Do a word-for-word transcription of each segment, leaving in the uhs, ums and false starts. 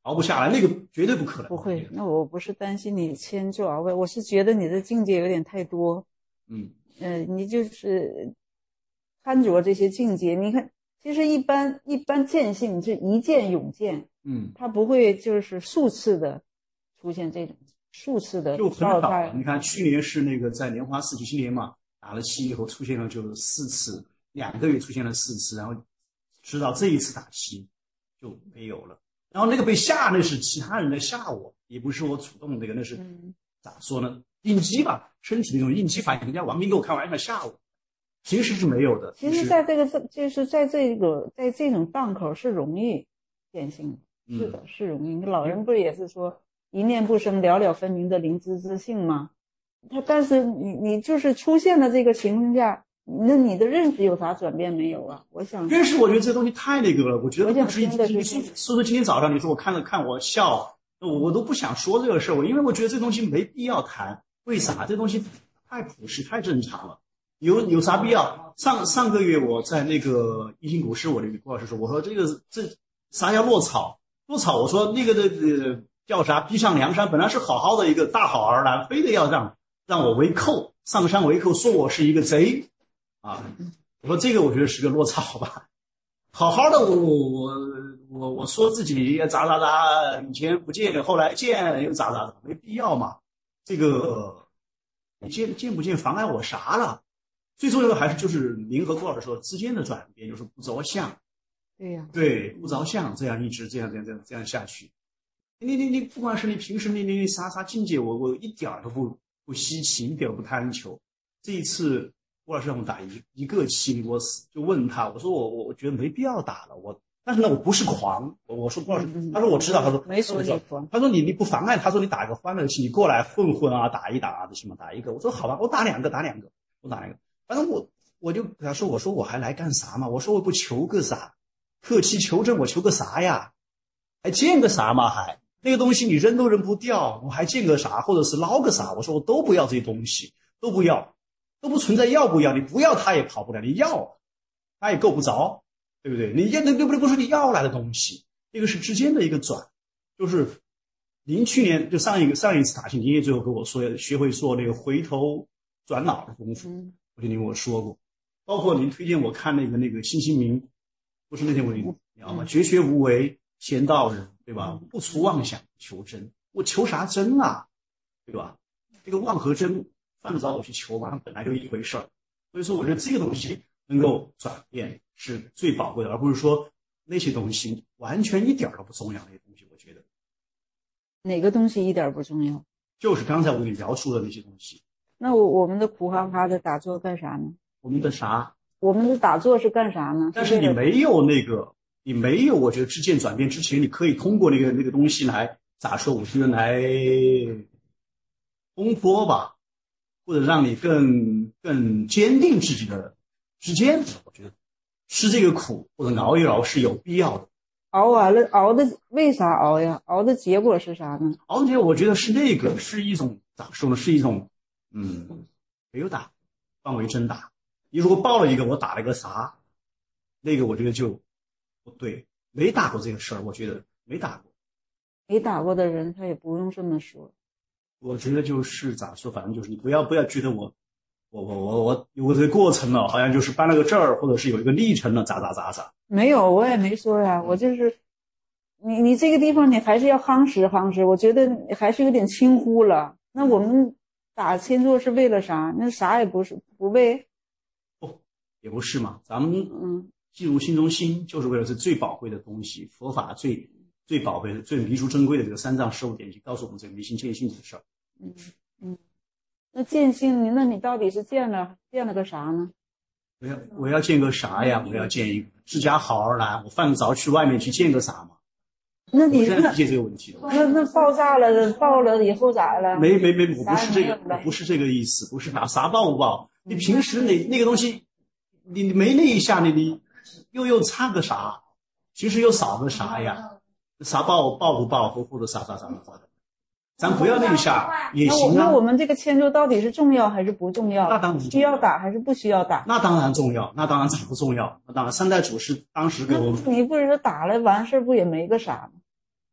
熬不下来，那个绝对不可能。 不会，那我不是担心你迁就熬不，我是觉得你的境界有点太多。 嗯， 呃，你就是贪着这些境界。你看，其实一般一般见性是一见永见， 嗯， 它不会就是数次的出现这种数次的就很少。 到它。 你看去年是那个在莲花四季青年嘛，打了七以后出现了就四次，两个月出现了四次，然后直到这一次打七就没有了。然后那个被吓，那是其他人在吓我，也不是我主动那个，那是、嗯、咋说呢？应激吧，身体那种应激反应。人家王斌给我开玩笑吓我，其实是没有的。 其实，在这个就是在这个在这种档口是容易见性的， 嗯、 是的，是容易。老人不是也是说一念不生，了了分明的灵知之性吗？他但是你你就是出现了这个情况下，那你的认识有啥转变没有啊？我想认识，我觉得这东西太那个了。我觉得不值一提。你说说今天早上你说我看了看我笑，我我都不想说这个事儿，我因为我觉得这东西没必要谈。为啥？这东西太朴实太正常了，有有啥必要？上上个月我在那个一星股市，我的郭老师说，我说这个这啥叫落草？落草，我说那个的呃叫啥？逼上梁山，本来是好好的一个大好儿郎，非得要让让我为寇，上山为寇，说我是一个贼啊！我说这个我觉得是个落草吧，好好的我我我我说自己咋咋咋，以前不见，后来见又咋咋咋，没必要嘛。这个你见见不见妨碍我啥了？最重要的还是就是您和郭老师说之间的转变，就是不着相。 对呀、啊， 对，不着相，这样一直这样这样这样这样下去。你你你，不管是你平时你你你啥啥境界，我我一点都不不稀奇，一点都不贪求。这一次郭老师让我打一一个七，我就问他，我说我我我觉得没必要打了，我但是呢我不是狂，我我说郭老师，他说我知道，他说没说你狂， 他说你你不妨碍，他说你打个欢乐气，你过来混混啊，打一打啊，行吗？打一个，我说好吧，我打两个，打两个，我打两个，反正我我就跟他说，我说我还来干啥嘛？我说我不求个啥，克期求证，我求个啥呀？还见个啥嘛？还那个东西你扔都扔不掉，我还见个啥，或者是捞个啥？我说我都不要这些东西，都不要。都不存在要不要，你不要他也跑不了，你要他也够不着，对不对？你要那那不不是你要来的东西，这个是之间的一个转，就是您去年就上一个上一次打星，您也最后跟我说学会做那个回头转脑的功夫， 嗯、 我就您跟我说过，包括您推荐我看那个那个辛兴民，不是那天我你知道吗？嗯、绝学无为，贤道人，对吧？不除妄想，求真，我求啥真啊，对吧？这个妄和真。犯不着我去求嘛，本来就一回事儿，所以说我觉得这个东西能够转变是最宝贵的，而不是说那些东西完全一点都不重要。那些东西，我觉得哪个东西一点不重要？ 就是刚才我给你描述的那些东西。 那我我们的苦哈哈的打坐干啥呢？ 我们的啥？ 我们的打坐是干啥呢？ 但是你没有那个，你没有，我觉得知见转变之前，你可以通过那个那个东西来咋说？我觉得来烘托吧。或者让你更更坚定自己的之间，我觉得吃这个苦或者熬一熬是有必要的。 熬完了，熬的为啥熬呀？熬的结果是啥呢？ 熬的结果我觉得是那个是一种咋说呢？是一种嗯，没有打，范围真打。你如果报了一个，我打了个啥，那个我觉得就不对。没打过这个事儿，我觉得没打过。 没打过的人，他也不用这么说。 我觉得就是咋说，反正就是你不要不要觉得我，我我我我有这个过程了，好像就是搬了个证儿，或者是有一个历程了，咋咋咋咋。 没有，我也没说呀，我就是你你这个地方你还是要夯实夯实，我觉得还是有点轻忽了。那我们打千坐是为了啥？那啥也不是不为， 哦，也不是嘛，咱们嗯进入心中心，就是为了这最宝贵的东西，佛法最。最宝贝的、最弥足珍贵的这个三藏十五典籍，告诉我们这个迷信见性的事儿。 嗯嗯，那见性，那你到底是见了见了个啥呢？ 我要我要见个啥呀？我要见一个自家好儿郎，我犯得着去外面去见个啥吗？ 那你现在理解这个问题了。 那那爆炸了，爆了以后咋了？ 没没没，我不是这个，我不是这个意思，不是啥啥爆不爆？你平时那那个东西，你你没那一下，你你又又差个啥？其实又少个啥呀？啥报报不报，或或者啥啥啥啥的，咱不要那一下也行啊。 那我们这个迁就到底是重要还是不重要？ 那当然需要打还是不需要打？ 那当然重要，那当然咋不重要？那当然，三代祖师当时给我们， 你不是说打了完事不也没个啥吗？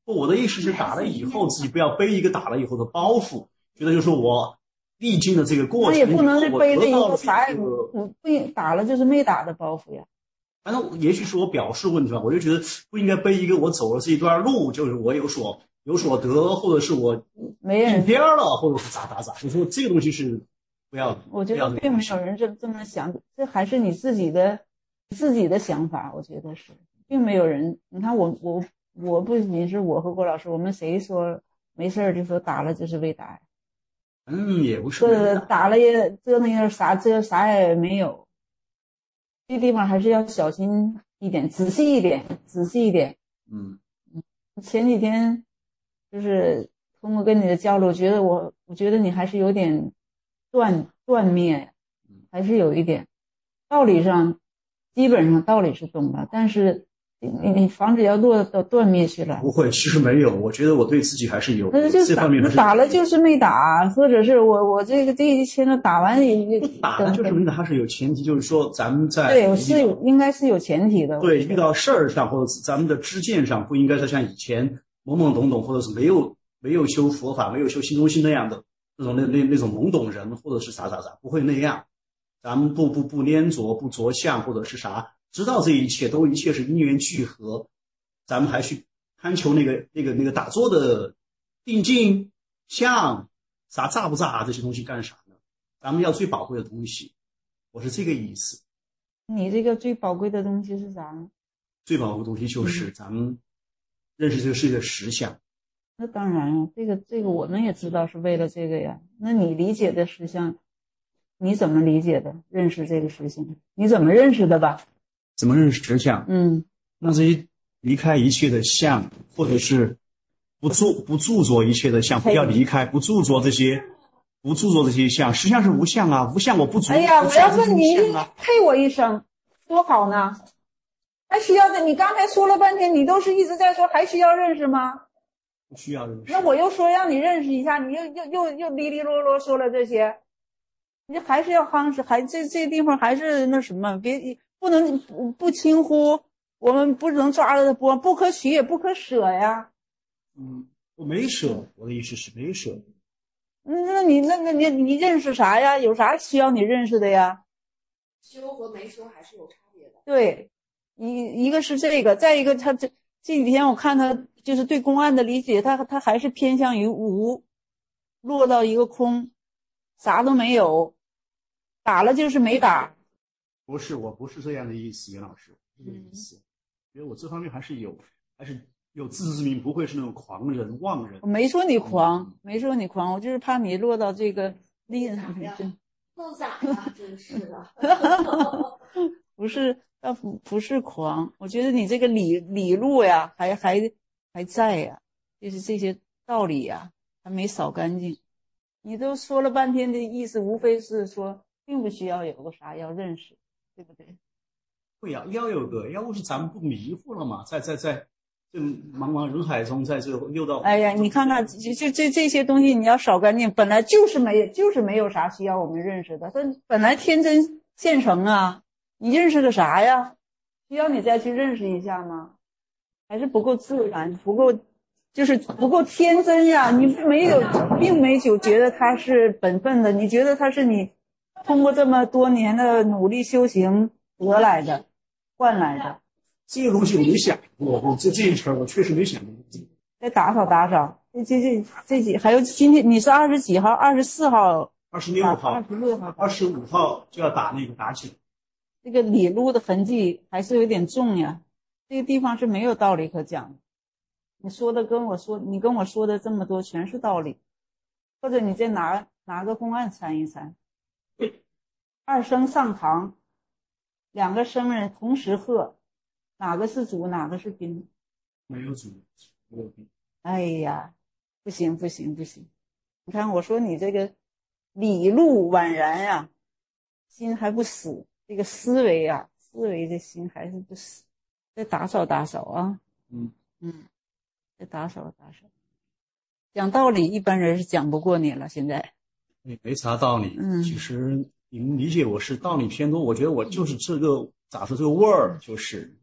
我的意思是打了以后自己不要背一个打了以后的包袱，觉得就是我历经了这个过程， 那也不能是背着一个啥也不不打了就是没打的包袱呀。 反正也许是我表示问题吧，我就觉得不应该背一个我走了这一段路，就是我有所有所得，或者是我没人边了，或者是咋咋咋。所以说这个东西是不要的。 我觉得并没有人这这么想，这还是你自己的自己的想法，我觉得是，并没有人。你看我我我不仅是我和郭老师，我们谁说没事儿就说打了就是为打？ 嗯，也不是。 这打了也折腾一下啥，这啥也没有。这地方还是要小心一点，仔细一点，仔细一点。 嗯嗯，前几天就是通过跟你的交流，觉得我我觉得你还是有点断断灭，还是有一点道理上，基本上道理是懂了，但是你你防止要落到断灭去了。 不会，其实没有，我觉得我对自己还是有这方面的。 打了就是没打，或者是我我这个这一千个打完也打了就是没打，它是有前提，就是说咱们在对是有应该是有前提的。 对，遇到事儿上或者咱们的知见上，不应该再像以前懵懵懂懂，或者是没有没有修佛法、没有修心中心那样的那种那那那种懵懂人，或者是啥啥啥，不会那样。咱们不不不粘着，不着相，或者是啥。知道这一切都一切是因缘聚合，咱们还去贪求那个那个那个打坐的定境相啥炸不炸这些东西干啥呢？咱们要最宝贵的东西，我是这个意思。 你这个最宝贵的东西是啥呢？ 最宝贵的东西就是咱们认识这个世界的实相。 那当然了，这个这个我们也知道是为了这个呀。那你理解的实相，你怎么理解的？认识这个实相，你怎么认识的吧？ 怎么认识实相？ 嗯， 那这些离开一切的相，或者是不住不著着一切的相，不要离开，不著着这些，不著着这些相。实相是无相啊，无相我不著。 哎呀，我要问你，配我一声，多好呢！还需要的？你刚才说了半天，你都是一直在说还需要认识吗？ 不需要认识。 那我又说让你认识一下，你又又又又哩哩啰啰说了这些，你还是要夯实，还这这地方还是那什么，别。不能不不轻忽，我们不能抓着它播，不可取也不可舍呀。 嗯，我没舍，我的意思是没舍。 嗯，那你那那你你认识啥呀？有啥需要你认识的呀？ 修和没修还是有差别的。 对，一一个是这个，再一个他这这几天我看他就是对公案的理解，他他还是偏向于无，落到一个空，啥都没有，打了就是没打。 不是，我不是这样的意思，袁老师，这个意思。因为我这方面还是有，还是有自知之明，不会是那种狂人、妄人。 我没说你狂，嗯、没说你狂，我就是怕你落到这个厉害。 弄咋呀？真是的。 不是，呃，不不是狂，我觉得你这个理理路呀，还还还在呀，就是这些道理呀，还没扫干净。你都说了半天的意思，无非是说，并不需要有个啥要认识。对不对？ 会呀、啊，要有个，要不是咱们不迷糊了嘛，在在在这茫茫人海中，在这溜到。 哎呀，你看看，就就这这些东西，你要扫干净，本来就是没，就是没有啥需要我们认识的，它本来天真现成啊，你认识个啥呀？需要你再去认识一下吗？还是不够自然，不够，就是不够天真呀？你没有，并没有觉得它是本分的，你觉得它是你。通过这么多年的努力修行得来的，换来的， 这个东西我没想过，我这这一层我确实没想过。 再打扫打扫，这这这这几还有今天你是二十几号？二十四号？ 二十六号？ 二十六号？ 二十五号就要打那个打起。 这个里路的痕迹还是有点重呀，这个地方是没有道理可讲的。你说的跟我说，你跟我说的这么多全是道理，或者你再拿拿个公案参一参。二生上堂，两个生人同时喝，哪个是主，哪个是宾？ 没有主，没有宾。 哎呀，不行不行不行！你看我说你这个理路宛然呀、啊，心还不死，这个思维啊，思维的心还是不死。再打扫打扫啊， 嗯嗯，再打扫打扫。讲道理，一般人是讲不过你了。现在也没啥道理， 嗯， 其实。你们理解我是道理偏多，我觉得我就是这个咋说这个味儿就是，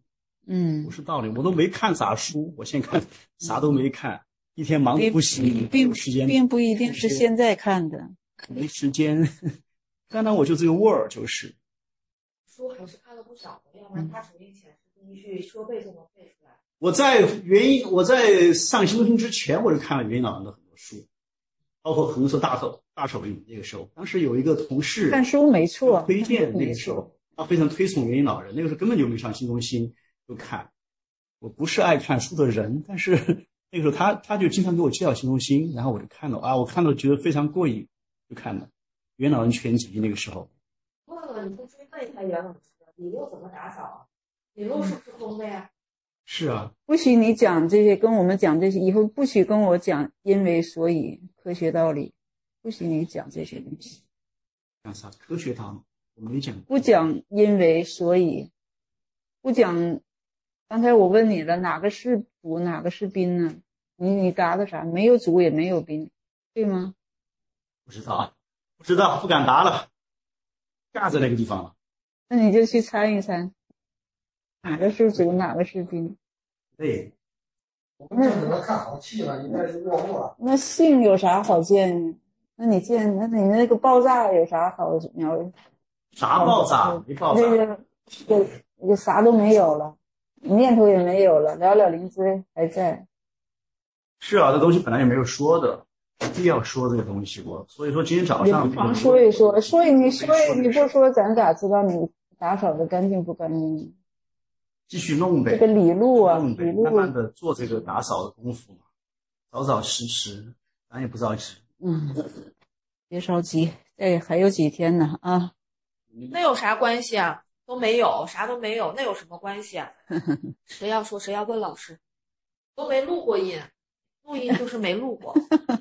嗯， 不是道理。我都没看啥书，我现在看啥都没看，一天忙得不行， 并有时间并不一定是现在看的， 没时间。刚才我就这个味儿，就是书还是看了不少的，要不然他手印显示第一句说背就能背出来。 我在元我在上新中心之前，我就看了元老人的很多书，包括红色大手大手印。那个时候，当时有一个同事看书没错， 推荐那个时候，他非常推崇元老人。那个时候根本就没上新中心就看。我不是爱看书的人，但是那个时候他他就经常给我介绍新中心，然后我就看了啊，我看了觉得非常过瘾，就看了元老人全集。那个时候忘了你不追问一下袁老师，李路怎么打扫啊？李路是不是空的呀？ 是啊， 不许你讲这些，跟我们讲这些，以后不许跟我讲因为所以科学道理，不许你讲这些东西。 讲啥科学道理？我没讲。 不讲因为所以，不讲。刚才我问你了，哪个是主，哪个是宾呢？你你答的啥？没有主也没有宾，对吗？ 不知道，不知道，不敢答了，架在那个地方了。 那你就去猜一猜，哪个是主，哪个是宾？ 对， 我们正在看好气了，你这是落幕了。 那性有啥好见呢？那你见，那你那个爆炸有啥好描？ 啥爆炸？没爆炸。 那个，就就啥都没有了。念头也没有了，寥寥灵芝还在。 是啊，这东西本来也没有说的，没必要说这个东西我。所以说今天早上你常说一说，所以你说你不说，咱咋知道你打扫的干净不干净？ 继续弄呗， 这个理路啊， 弄呗， 理路慢慢的做这个打扫的功夫嘛，早早实实，咱也不着急。 嗯，别着急，哎，还有几天呢啊？ 那有啥关系啊？都没有，啥都没有，那有什么关系啊？谁要说谁要问老师，都没录过音，录音就是没录过。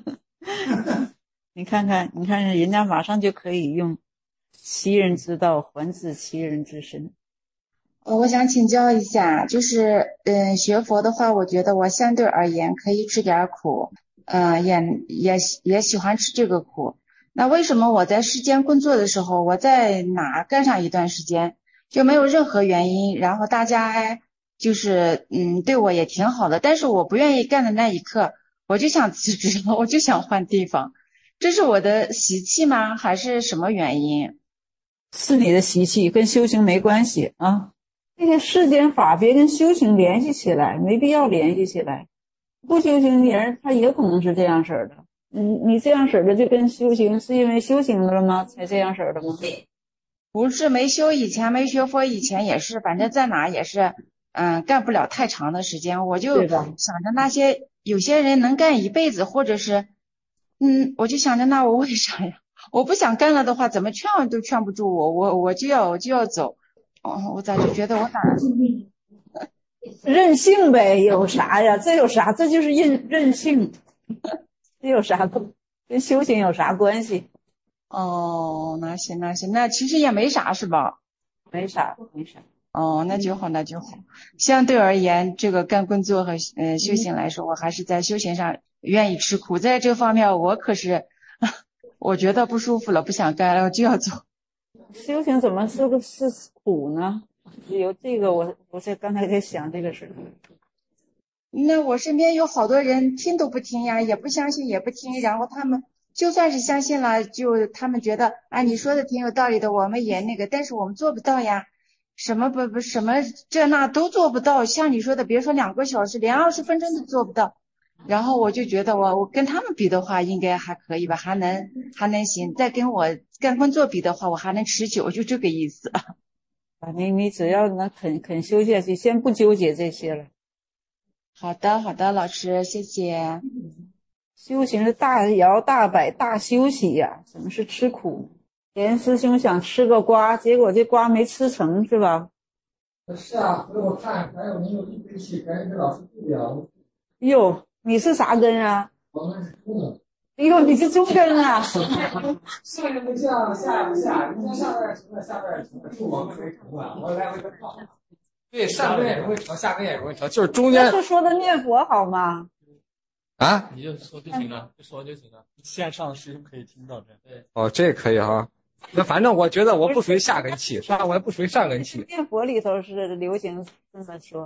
你看看，你看看，人家马上就可以用其人之道还治其人之身。 呃，我想请教一下，就是，嗯，学佛的话，我觉得我相对而言可以吃点苦，呃，也也也喜欢吃这个苦。那为什么我在世间工作的时候，我在哪干上一段时间？就没有任何原因，然后大家就是嗯对我也挺好的，但是我不愿意干的那一刻，我就想辞职，我就想换地方。这是我的习气吗？还是什么原因？ 是你的习气，跟修行没关系啊。这些世间法别跟修行联系起来，没必要联系起来。不修行的人他也可能是这样式的。嗯，你这样式的就跟修行是因为修行了吗？才这样式的吗？ 不是没修以前没学佛以前也是，反正在哪也是，嗯，干不了太长的时间。我就想着那些有些人能干一辈子，或者是，嗯，我就想着那我为啥呀？我不想干了的话，怎么劝都劝不住我，我我就要我就要走。哦，我咋就觉得我咋任性呗？有啥呀？这有啥？这就是任任性，这有啥跟修行有啥关系？ 哦，那行那行，那其实也没啥是吧？ 没啥没啥。 哦，那就好那就好。相对而言，这个干工作和呃修行来说，我还是在修行上愿意吃苦，在这方面我可是我觉得不舒服了，不想干了，我就要走。 修行怎么是个是苦呢？有这个我我在刚才在想这个事。 那我身边有好多人听都不听呀，也不相信也不听，然后他们就算是相信了，就他们觉得啊你说的挺有道理的，我们也那个，但是我们做不到呀，什么不不什么这那都做不到，像你说的别说两个小时，连二十分钟都做不到。然后我就觉得我我跟他们比的话应该还可以吧，还能还能行，再跟我干工作比的话我还能持久，就这个意思。 啊，你你只要能肯肯修下去，先不纠结这些了。 好的好的，老师谢谢。 修行是大摇大摆大休息呀，怎么是吃苦？连师兄想吃个瓜，结果这瓜没吃成是吧？ 是啊，所以我看还有没有一起跟这老师对聊。 哟，你是啥根啊？ 我们是中等。 哎呦，你是中根啊！ 上也不降，下也不下，人家上边成了，下边成了，就我们没成啊，我来回的靠。对，上边也容易成，下边也容易成，就是中间。 是说的念佛好吗？ 啊， 你就说就行了，就说就行了。线上师兄可以听到这。对。 哦，这可以哈。那反正我觉得我不属于下根气，是吧？我也不属于上根气。 念佛里头是流行这么说。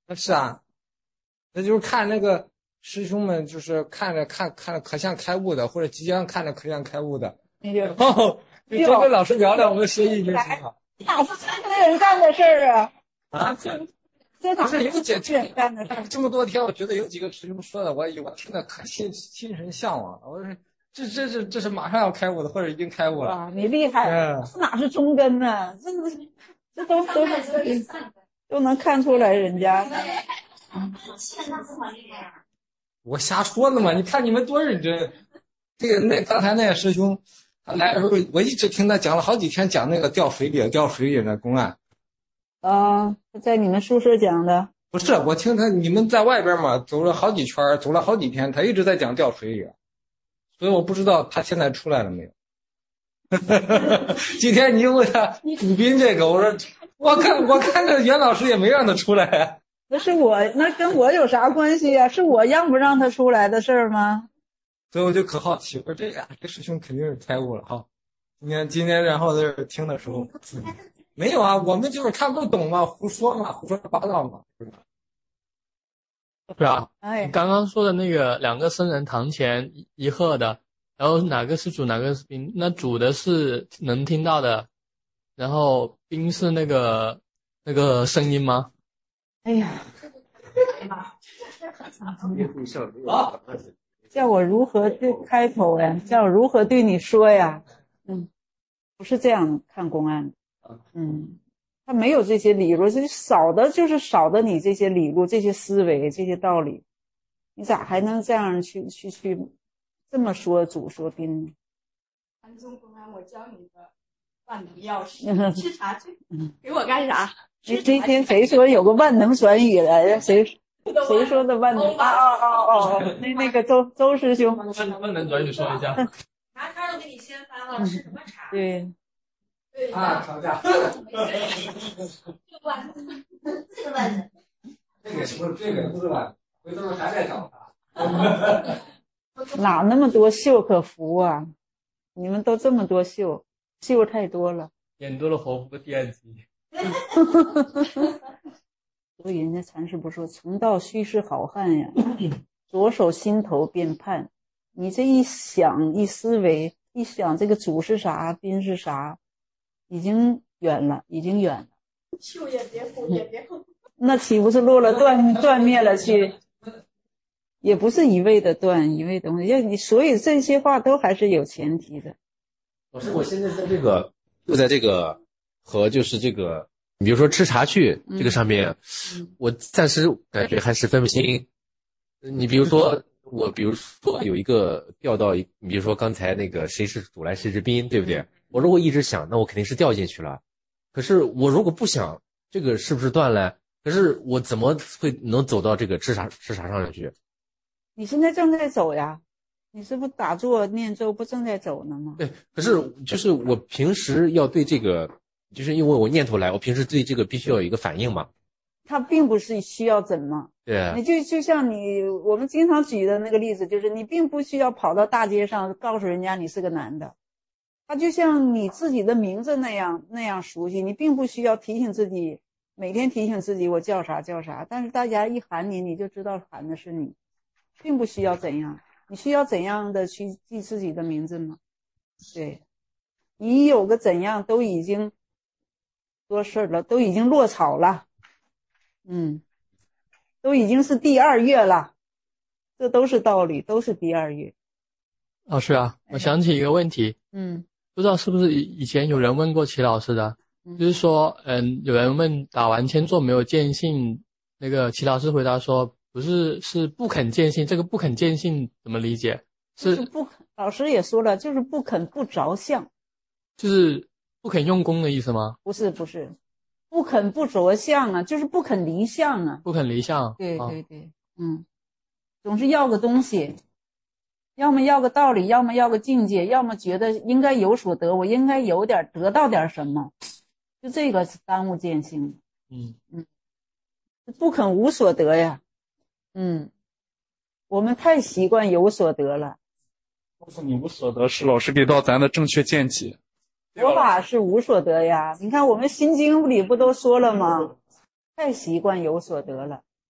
那是啊，那就是看那个师兄们，就是看着看看着可像开悟的，或者即将看着可像开悟的，然后就多跟老师聊聊我们的学艺就行了。 哪是这个人干的事儿啊？ 啊， 这哪是有几这人干的事儿？ 这么多天，我觉得有几个师兄说的，我我听得可心心神向往了。我说这这是这是马上要开悟的，或者已经开悟了。 啊，你厉害！ 嗯， 这哪是中根呢？这这都都是都能看出来人家。 我瞎说的嘛！你看你们多认真。这个那刚才那个师兄，他来的时候，我一直听他讲了好几天，讲那个掉水里、掉水里的公案。 啊，在你们宿舍讲的？ 不是，我听他你们在外边嘛，走了好几圈，走了好几天，他一直在讲掉水里，所以我不知道他现在出来了没有。今天你问他古斌这个，我说我看我看着袁老师也没让他出来啊。 那是我，那跟我有啥关系啊？是我让不让他出来的事儿吗？ 所以我就可好奇，我说这呀，这师兄肯定是开悟了哈。今天今天然后在这听的时候，没有啊，我们就是看不懂嘛，胡说嘛，胡说八道嘛，是吧？ 对啊， 哎你，刚刚说的那个两个僧人堂前一一喝的，然后哪个是主哪个是宾？那主的是能听到的，然后宾是那个那个声音吗？ 哎呀，叫我如何对开口呀？叫我如何对你说呀？嗯，不是这样看公案的。嗯，他没有这些理论，这少的就是少的你这些理路、这些思维、这些道理，你咋还能这样去去去这么说主说宾呢？ 禅宗公安，我教你个万能钥匙，吃茶去，给我干啥？ 那那天谁说有个万能转语来着？谁谁说的万能？啊啊啊啊！那那个周周师兄， 万能转语说一下。 茶摊都给你掀翻了，吃什么茶？ 对， 对啊，吵架。 这个万能，这个万能， 这个不是这个不是吧？回头还在找他。 哪那么多秀可服啊？你们都这么多秀，秀太多了。 演多了活佛第二集。 所以人家禅师不说，从道须是好汉呀，左手心头便判。你这一想一思维一想，这个主是啥，宾是啥，已经远了，已经远了。 秀也别哭，也别哭。 那岂不是落了断断灭了去？也不是一味的断，一味的东西。要你，所以这些话都还是有前提的。 老师，我现在在这个就在这个和就是这个，比如说吃茶去这个上面， 嗯、 我暂时感觉还是分不清。你比如说我，比如说有一个掉到一，比如说刚才那个谁是主来谁是宾，对不对？我如果一直想，那我肯定是掉进去了。可是我如果不想，这个是不是断了？可是我怎么会能走到这个吃茶吃茶上面去？ 你现在正在走呀，你是不是打坐念咒不正在走呢吗？ 对，可是就是我平时要对这个，就是因为我念头来，我平时对这个必须要有一个反应嘛。 它并不是需要怎么， 对， 你就就像你我们经常举的那个例子，就是你并不需要跑到大街上告诉人家你是个男的，它就像你自己的名字那样那样熟悉，你并不需要提醒自己，每天提醒自己我叫啥叫啥，但是大家一喊你，你就知道喊的是你。并不需要怎样，你需要怎样的去记自己的名字吗？对，你有个怎样都已经多事儿了，都已经落草了，嗯，都已经是第二月了，这都是道理，都是第二月。 老师啊，我想起一个问题， 嗯， 不知道是不是以以前有人问过齐老师的， 嗯、 就是说，嗯，有人问打完千座没有见性，那个齐老师回答说。不是，是不肯见性。这个不肯见性怎么理解？是、 就是不肯。老师也说了，就是不肯不着相， 就是不肯用功的意思吗？ 不是，不是，不肯不着相啊，就是不肯离相啊。 不肯离相。 对对对，啊、嗯，总是要个东西，要么要个道理，要么要个境界，要么觉得应该有所得，我应该有点得到点什么，就这个是耽误见性。 嗯嗯，不肯无所得呀。嗯，我们太习惯有所得了。 告诉你无所得是老师给到咱的正确见解。 佛法是无所得呀，你看我们心经里不都说了吗？太习惯有所得了。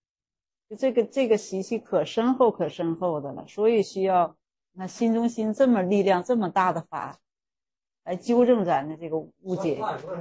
就这个这个习气可深厚可深厚的了，所以需要那心中心这么力量这么大的法来纠正咱的这个误解。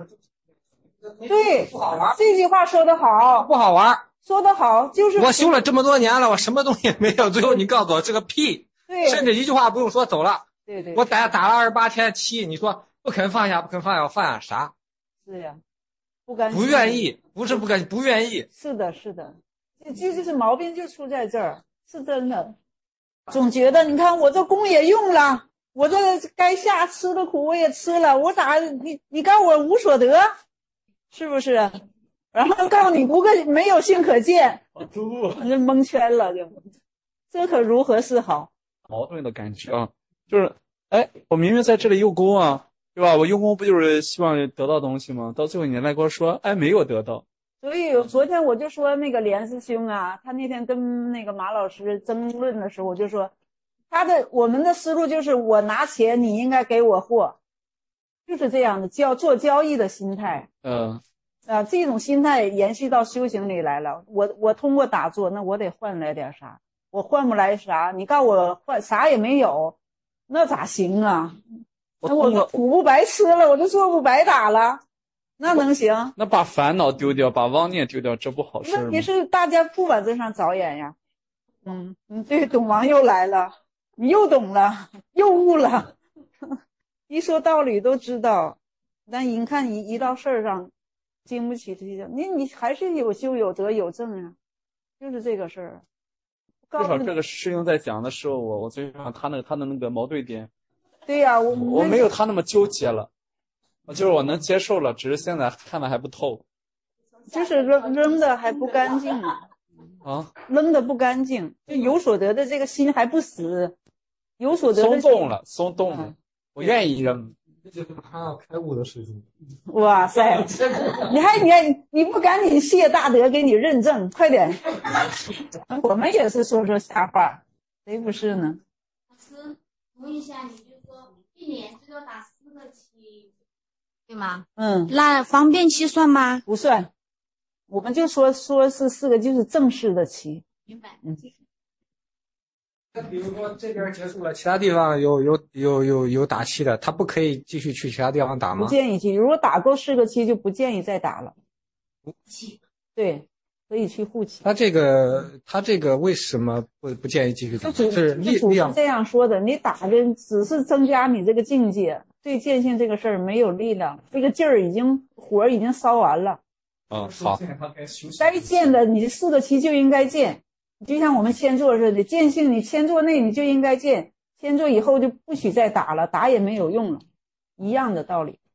对，这句话说得好， 不好玩， 说得好，就是我修了这么多年了，我什么东西也没有，最后你告诉我这个屁， 对， 甚至一句话不用说走了。 对对， 我打打了二十八天七，你说不肯放下，不肯放下，我放下啥？ 是呀，不甘心， 不愿意，不是不甘，不愿意。 是的，是的，这这就是毛病就出在这儿，是真的。总觉得你看我这功也用了，我这该下吃的苦我也吃了，我咋你你告我无所得，是不是？然后告诉你不个没有性可见，那蒙圈了就，这可如何是好？ 矛盾的感觉啊，就是哎，我明明在这里用功啊，对吧？我用功不就是希望得到东西吗？到最后你来跟我说，哎，没有得到。 所以昨天我就说那个连师兄啊，他那天跟那个马老师争论的时候，我就说他的我们的思路就是我拿钱，你应该给我货，就是这样的交做交易的心态。 嗯。 啊，这种心态延续到修行里来了。我我通过打坐，那我得换来点啥？我换不来啥？你告诉我换啥也没有，那咋行啊？那我苦不白吃了，我这坐不白打了，那能行？ 那把烦恼丢掉，把妄念丢掉，这不好事吗？ 问题是大家不往这上着眼呀。嗯，嗯，对，懂王又来了，你又懂了，又悟了，一说道理都知道，但一看一一到事儿上。经不起推销，你你还是有修有得有证啊，就是这个事儿。 至少这个师兄在讲的时候，我我最喜欢他那个他的那个矛盾点。 对呀、啊，我我没有他那么纠结了，就是我能接受了，只是现在看的还不透。 就是扔扔的还不干净啊， 扔的不干净，就有所得的这个心还不死，有所得的松动了，松动了，嗯、我愿意扔。 这就是他要开悟的事情。 哇塞，你还你还你不赶紧谢大德给你认证，快点！我们也是说说瞎话，谁不是呢？ 老师，问一下，你就说一年最多打四个期，对吗？ 嗯， 那方便期算吗？ 不算，我们就说说是四个，就是正式的期。 明白。 嗯。 那比如说这边结束了，其他地方有有有有有打气的，他不可以继续去其他地方打吗？ 不建议去，如果打够四个期，就不建议再打了。对，可以去护期。 他这个他这个为什么不不建议继续打？ 是力量这样说的，你打的只是增加你这个境界，对见性这个事儿没有力量，这个劲儿已经火已经烧完了。 嗯，好。 该见的你四个期就应该见。就像我们签座似的，见性你签座内你就应该见，签座以后就不许再打了，打也没有用了，一样的道理。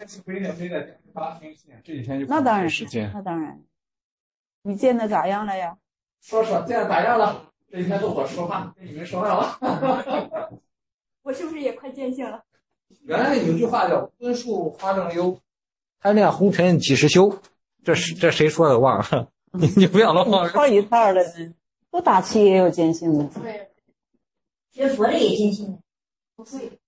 那当然，那当然。你见的咋样了呀？ 说说见的咋样了？这几天都我说话，跟你们说话了。 我是不是也快见性了？ 原来有句话叫“温树花正幽，贪恋红尘几时休”，这是这谁说的忘了？你你不要老忘。 套一套的。不打气也有见性的， 对， 学佛的也见性的， 不会，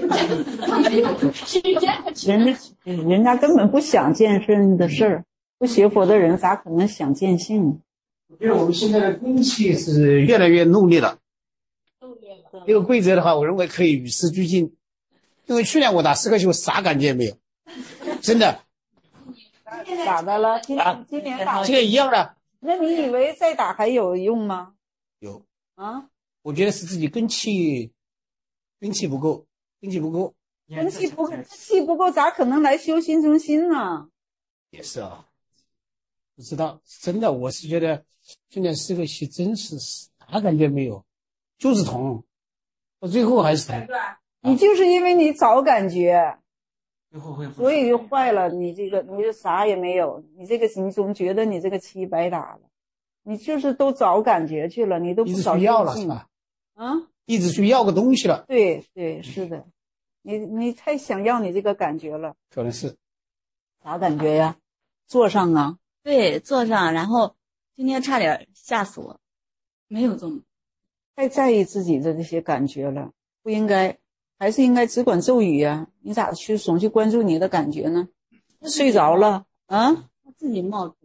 人家人家根本不想见性的事儿，不学佛的人咋可能想见性呢？ 因为我们现在的功气是越来越努力了，这个规则的话，我认为可以与时俱进。因为去年我打四个球，啥感觉也没有，真的。 咋的了？今年今年打今年一样的。 那你以为再打还有用吗？ 有啊， 我觉得是自己根气，根气不够，根气不够， 根气不够，根气不够，咋可能来修心中心呢？ 也是啊，不知道，真的，我是觉得去年四个期真是啥感觉没有，就是痛，到最后还是疼。 你就是因为你找感觉。所以就坏了，你这个你就啥也没有，你这个你总觉得你这个期白打了，你就是都找感觉去了，你都不找一直去要了是吧？ 啊， 一直去要个东西了。 对对，是的，你你太想要你这个感觉了。 可能是啥感觉呀？坐上啊？ 对，坐上，然后今天差点吓死我，没有中。 太在意自己的这些感觉了，不应该。还是应该只管咒语啊！你咋去总去关注你的感觉呢？睡着了啊？ 自己冒出来。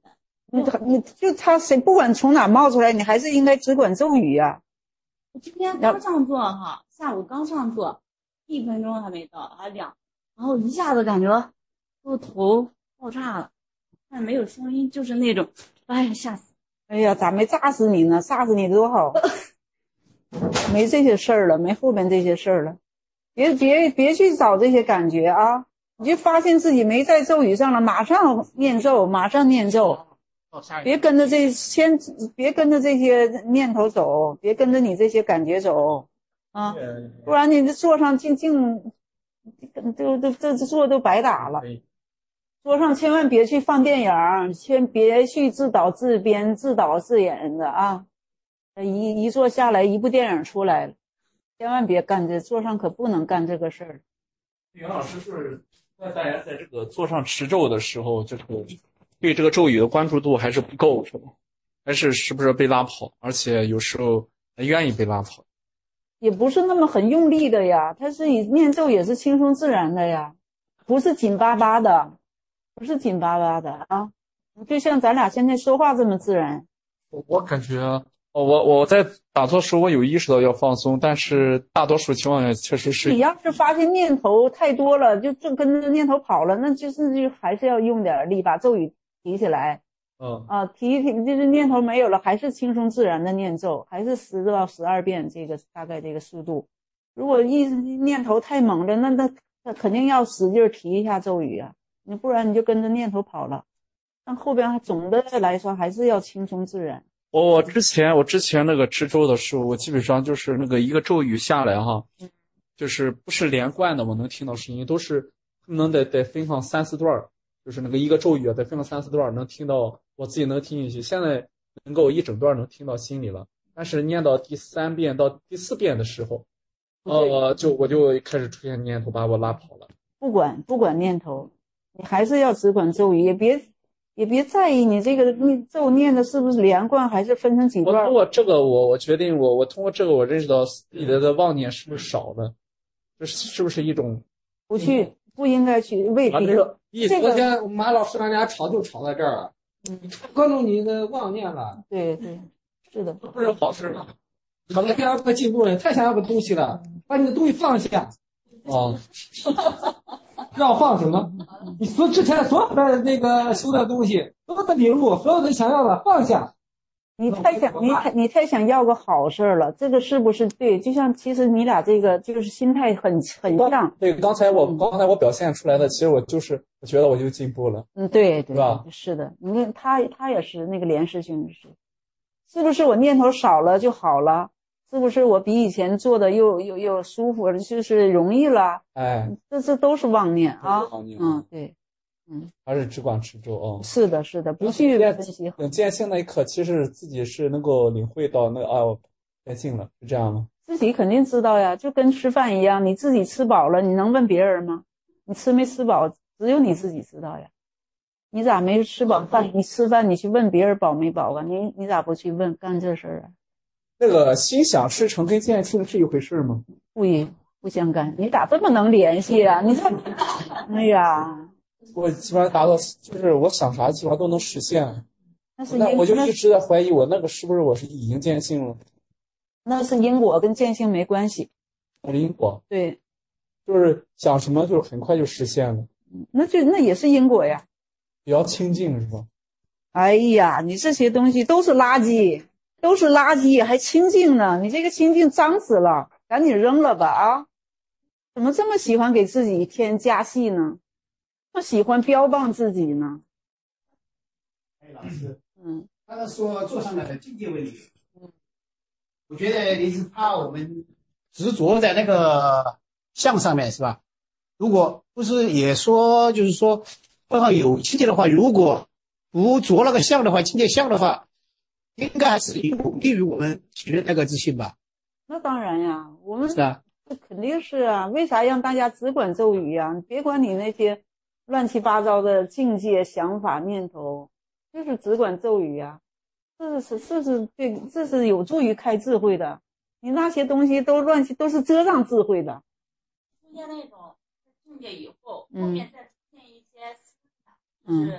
你你就他谁不管从哪冒出来，你还是应该只管咒语呀。 我今天刚上座哈，下午刚上座，一分钟还没到，还两，然后一下子感觉我头爆炸了，但没有声音，就是那种，哎呀吓死！ 哎呀，咋没炸死你呢？炸死你多好，没这些事儿了，没后边这些事儿了。别别别去找这些感觉啊！你就发现自己没在咒语上了，马上念咒，马上念咒。别跟着这先，别跟着这些念头走，别跟着你这些感觉走啊，不然你这坐上静静，就就这这坐都白打了。桌上千万别去放电影，千别去自导自编、自导自演的啊！一一坐下来，一部电影出来了，千万别干这，桌上可不能干这个事儿。 袁老师就是在大家在这个座上持咒的时候，就是对这个咒语的关注度还是不够，是吧？还是时不时被拉跑，而且有时候还愿意被拉跑。 也不是那么很用力的呀，他是以念咒也是轻松自然的呀，不是紧巴巴的，不是紧巴巴的啊，就像咱俩现在说话这么自然。 我我感觉，哦，我我在打坐时候我有意识到要放松，但是大多数情况下确实是。 你要是发现念头太多了，就就跟着念头跑了，那就是就还是要用点力把咒语提起来。 嗯啊，提一提，就是念头没有了，还是轻松自然的念咒，还是十到十二遍这个大概这个速度。如果一念头太猛了，那那那肯定要使劲提一下咒语啊，你不然你就跟着念头跑了。但后边总的来说还是要轻松自然。 我我之前我之前那个持咒的时候，我基本上就是那个一个咒语下来哈，就是不是连贯的，我能听到声音，都是能得得分上三四段，就是那个一个咒语得分上三四段，能听到。我自己能听进去，现在能够一整段能听到心里了。但是念到第三遍到第四遍的时候，呃，就我就开始出现念头把我拉跑了。 不管不管念头，你还是要只管咒语，也别也别在意你这个你咒念的是不是连贯，还是分成几段。 我通过这个，我我决定我我通过这个，我认识到自己的妄念是不是少了，这是不是一种不去不应该去未必。 一昨天我们马老师俺俩吵就吵在这儿了。嗯，关注你的妄念了， 对对，是的， 不是好事。吵到第二个进步了，太想要个东西了，把你的东西放下。哦，要放什么？你所之前所有的那个修的东西，所有的领悟，所有的想要的放下。 你太想你太你太想要个好事了，这个是不是对？就像其实你俩这个就是心态很很像。 对，刚才我刚才我表现出来的，其实我就是我觉得我就进步了。 嗯，对对， 是吧？ 是的，你看他他也是那个莲师兄是，是不是我念头少了就好了？是不是我比以前做的又又又舒服了，就是容易了？ 哎， 这这都是妄念啊。 妄念嗯，对。嗯， 还是只管持咒哦。 是的，是的，不去分析。 等见性那一刻，其实自己是能够领会到那啊，我见性了，是这样吗？ 自己肯定知道呀，就跟吃饭一样，你自己吃饱了，你能问别人吗？你吃没吃饱，只有你自己知道呀。你咋没吃饱饭？你吃饭你去问别人饱没饱啊？你你咋不去问干这事儿啊？ 那个心想事成跟见性是一回事吗？ 不一不相干。你咋这么能联系啊？你这，哎呀。 我基本上达到，就是我想啥基本上都能实现。 那是那我就一直在怀疑我那个是不是我是已经见性了？ 那是因果，跟见性没关系。 因果。 对， 就是想什么就很快就实现了。 那就那也是因果呀。 比较清净是吧？ 哎呀，你这些东西都是垃圾，都是垃圾，还清净呢？你这个清净脏死了，赶紧扔了吧啊！怎么这么喜欢给自己添加戏呢？不喜欢标榜自己呢？ 哎，老师， 嗯， 刚刚说坐上来的境界问题，嗯，我觉得你是怕我们执着在那个相上面是吧？如果不是也说，就是说，刚好有境界的话，如果不着那个相的话，境界相的话，应该还是有利于我们体认那个自信吧？ 那当然呀，我们是啊， 这肯定是啊。为啥让大家只管咒语呀？你别管你那些乱七八糟的境界、想法、念头，就是只管咒语呀。这是这是对，这是有助于开智慧的。你那些东西都乱七，都是遮障智慧的。 出现那种境界以后， 嗯、 后面再出现一些思想，就是它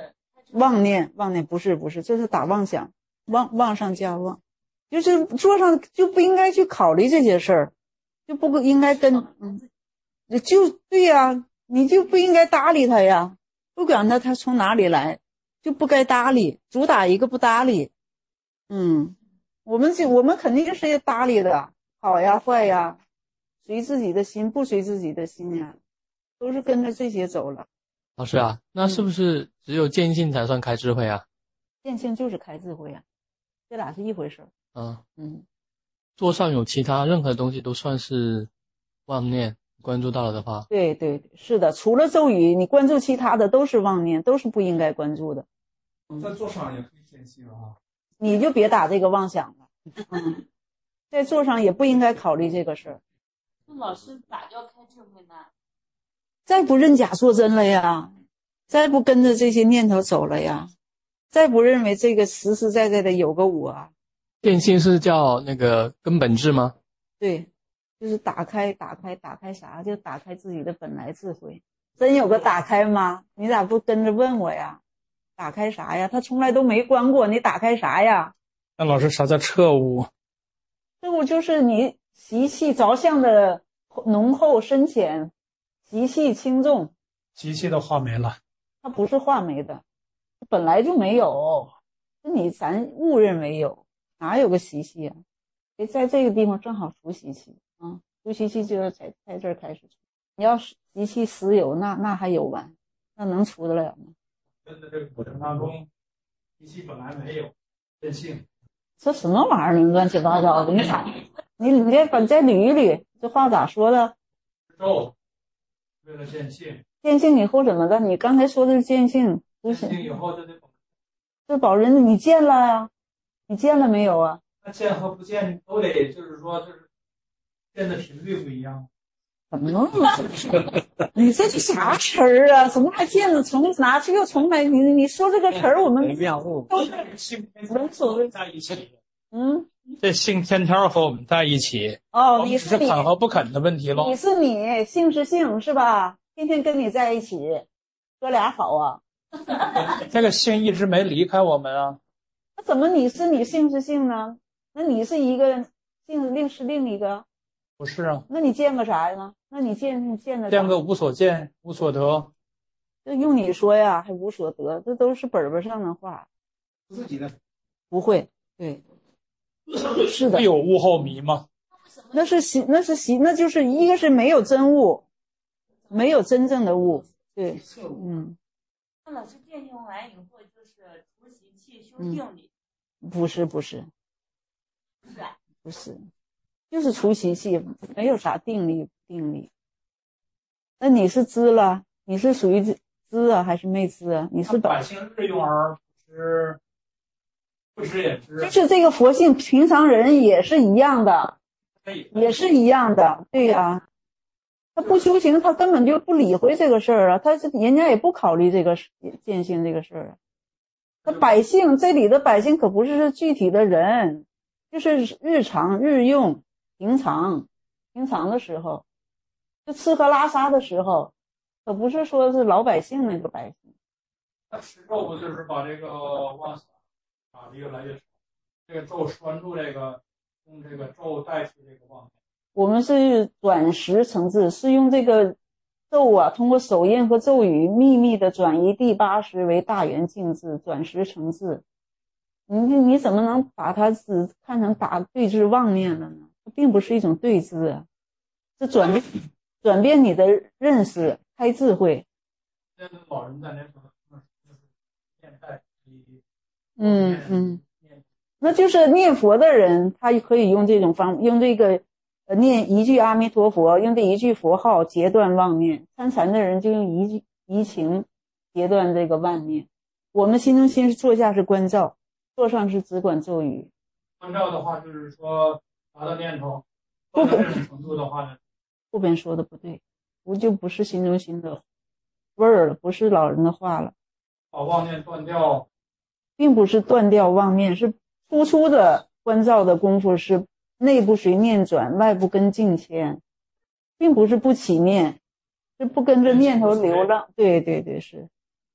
妄念，妄念不是不是，这是打妄想，妄妄上加妄，就是桌上就不应该去考虑这些事儿，就不应该跟嗯，就对呀、啊，你就不应该搭理他呀，不管他他从哪里来，就不该搭理，主打一个不搭理。嗯，我们就我们肯定是要搭理的，好呀坏呀，随自己的心不随自己的心呀，都是跟着这些走了。 老师啊，那是不是只有见性才算开智慧啊？ 见性就是开智慧啊，这俩是一回事儿。 嗯嗯， 桌上有其他任何东西都算是妄念，关注到了的话。 对对对，是的，除了咒语，你关注其他的都是妄念，都是不应该关注的。 在桌上也可以见性啊。 你就别打这个妄想了。嗯，在座上也不应该考虑这个事儿。 那老师咋叫开智慧呢？ 再不认假作真了呀，再不跟着这些念头走了呀，再不认为这个实实在在的有个我啊。 见性是叫那个根本智吗？ 对，就是打开打开打开啥，就打开自己的本来智慧。真有个打开吗？你咋不跟着问我呀？打开啥呀？他从来都没关过，你打开啥呀？ 那老师啥叫彻悟？ 彻悟就是你习气着相的浓厚深浅，习气轻重。 习气都化没了。 它不是化没的，本来就没有，你咱误认为有，哪有个习气啊？所以在这个地方正好除习气啊，除习气就是在在这儿开始除。你要是习气实有，那那还有完，那能除得了吗？ 跟着这个过程当中，习气本来没有，任性。 这什么玩意儿？你乱七八糟的，你咋？你你再把再捋一捋，这话咋说的？ 咒，为了见性。 见性以后怎么的？你刚才说的是见性，不是？ 见性以后就得保。 这保人，你见了呀？你见了没有啊？ 那见和不见都得，就是说，就是见的频率不一样。 怎么那么？你这是啥词儿啊？怎么还见了？从哪去又从来？你你说这个词儿，我们都是无所谓在一起。 嗯， 这性天条和我们在一起。 哦，你是肯和不肯的问题喽。 你是你，性是性是吧？天天跟你在一起，哥俩好啊。 这个性一直没离开我们啊。 那怎么你是你，性是性呢？那你是一个，性另是另一个。 不是啊。 那你见个啥呀？那你见见的见个无所见，无所得。 这用你说呀，还无所得，这都是本本上的话。 自己的不会，对，是的。 有物后迷吗？ 那是习，那是习，那就是一个是没有真物，没有真正的物，对，嗯。 那老师见性完以后，就是除习气、修定力。 嗯、不是，不是， 不是、啊， 不是。就是除习气，没有啥定力定力。那你是知了？你是属于知啊，还是没知啊？你是百姓日用而不知，不知也知。 就是这个佛性，平常人也是一样的，也是一样的。对呀、啊，他不修行，他根本就不理会这个事儿啊，他是人家也不考虑这个见性这个事儿啊。他百姓这里的百姓可不是具体的人，就是日常日用。平常，平常的时候，就吃喝拉撒的时候，可不是说是老百姓那个百姓。 那持咒不就是把这个妄想打得越来越少？这个咒拴住这个，用这个咒代替这个妄想。 我们是转识成智，是用这个咒啊，通过手印和咒语，秘密的转移第八识为大圆净智，转识成智。你你怎么能把它只看成打对治妄念了呢？并不是一种对峙啊，是转变转变你的认识，开智慧。 现在老人在那时候念代替， 嗯嗯，那就是念佛的人，他可以用这种方，用这个呃念一句阿弥陀佛，用这一句佛号截断妄念；参禅的人就用一句一情截断这个妄念。我们心中心坐下是观照，坐上是只管咒语。 观照的话，就是说。达到念头，到这种程度的话呢， 后边说的不对，不就不是心中心的味儿了，不是老人的话了。 把妄念断掉， 并不是断掉妄念，是初初的观照的功夫是内部随念转，外部跟境迁，并不是不起念，是不跟着念头流浪。对对对，是。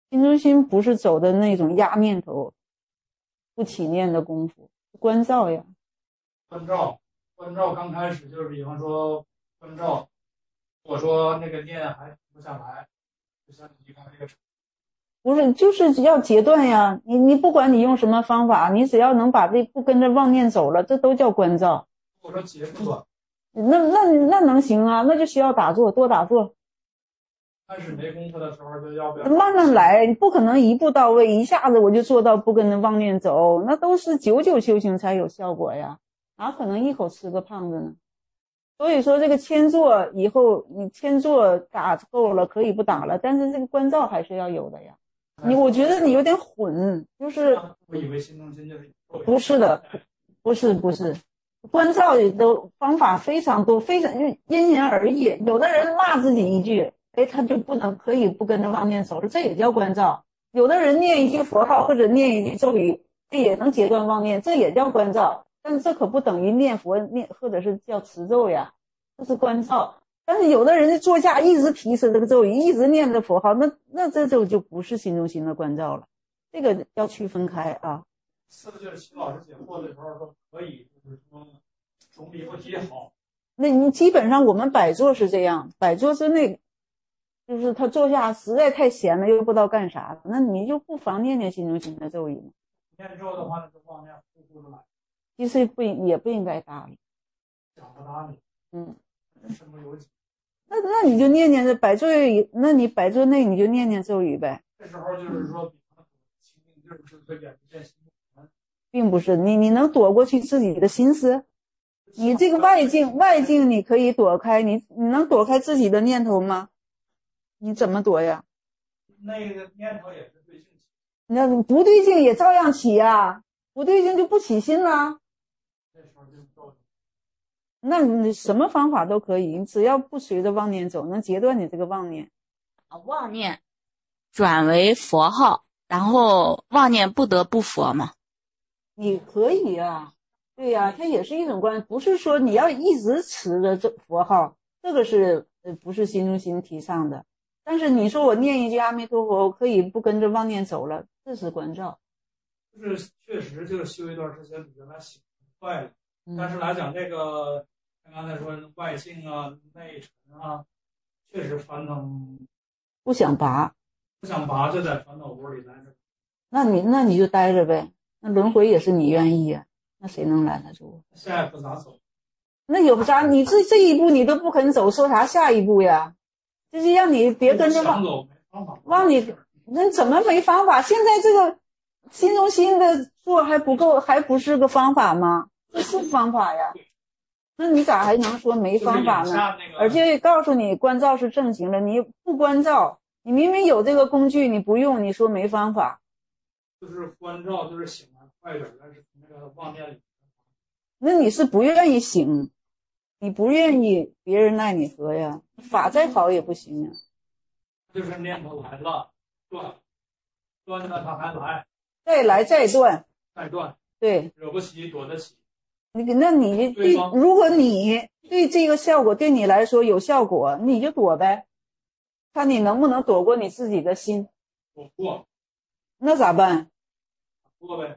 心中心不是走的那种压念头、不起念的功夫，观照呀。 关照，关照刚开始就是比方说关照，我说那个念还停不下来，就像你刚才这个。 不是，就是要截断呀！你你不管你用什么方法，你只要能把这不跟着妄念走了，这都叫关照。 我说截不断， 那那那能行啊？那就需要打坐，多打坐。 开始没功夫的时候就要不要慢慢来，你不可能一步到位，一下子我就做到不跟着妄念走，那都是久久修行才有效果呀，哪可能一口吃个胖子呢？所以说这个谦坐以后，你谦坐打够了，可以不打了，但是这个关照还是要有的呀。你我觉得你有点混，就是我以为心中心就是不是的，不是不是，关照的方法非常多，非常因人而异。有的人骂自己一句，哎，他就不能可以不跟着妄念走了，这也叫关照。有的人念一句佛号或者念一句咒语，这也能截断妄念，这也叫关照。但是这可不等于念佛念或者是叫持咒呀，这是关照。但是有的人坐下一直提示这个咒语，一直念着佛号，那那这就就不是心中心的关照了，这个要区分开啊。 是不是就是秦老师解惑的时候说可以，就是说总比不提好？ 那你基本上我们摆坐是这样，摆坐之内，就是他坐下实在太闲了，又不知道干啥，那你就不妨念念心中心的咒语嘛。 念咒的话呢，就往那呼呼的来。 其实不也不应该搭理， 讲不搭理， 嗯， 身不由己。 那那你就念念这摆坐，那你摆坐内你就念念咒语呗。 这时候就是说，比方清净劲儿是说眼不见心不烦， 并不是你你能躲过去自己的心思，你这个外境外境你可以躲开，你你能躲开自己的念头吗？你怎么躲呀？ 那个念头也是对境起， 那不对劲也照样起呀，不对劲就不起心了。 这时候就够了。 那你什么方法都可以，你只要不随着妄念走，能截断你这个妄念。 妄念转为佛号，然后妄念不得不佛嘛？ 你可以啊，对呀、啊，它也是一种观，不是说你要一直持着这佛号，这个是呃不是心中心提倡的。但是你说我念一句阿弥陀佛，我可以不跟着妄念走了，这是关照。 就是确实就是修一段时间，比原来醒快了。但是来讲这个，像刚才说外境啊、内尘啊，确实烦恼不想拔， 不想拔就在烦恼窝里待着。 那你那你就待着呗，那轮回也是你愿意呀、啊，那谁能拦得住？ 下一步咋走？ 那有啥？你这这一步你都不肯走，说啥下一步呀？就是让你别跟着想走没方法， 让你那怎么没方法？现在这个心中心的做还不够，还不是个方法吗？这是方法呀，那你咋还能说没方法呢？ 那个、 而且告诉你关照是正行的，你不关照，你明明有这个工具你不用，你说没方法。 就是关照，就是醒来快点，但是那个妄念里。 那你是不愿意醒，你不愿意别人奈你何呀？法再好也不行呀。 就是念头来了，断，断了它还来， 再来再断， 再断。 对， 惹不起躲得起。 你那你对，如果你对这个效果对你来说有效果，你就躲呗，看你能不能躲过你自己的心。 躲过。 那咋办？ 过呗。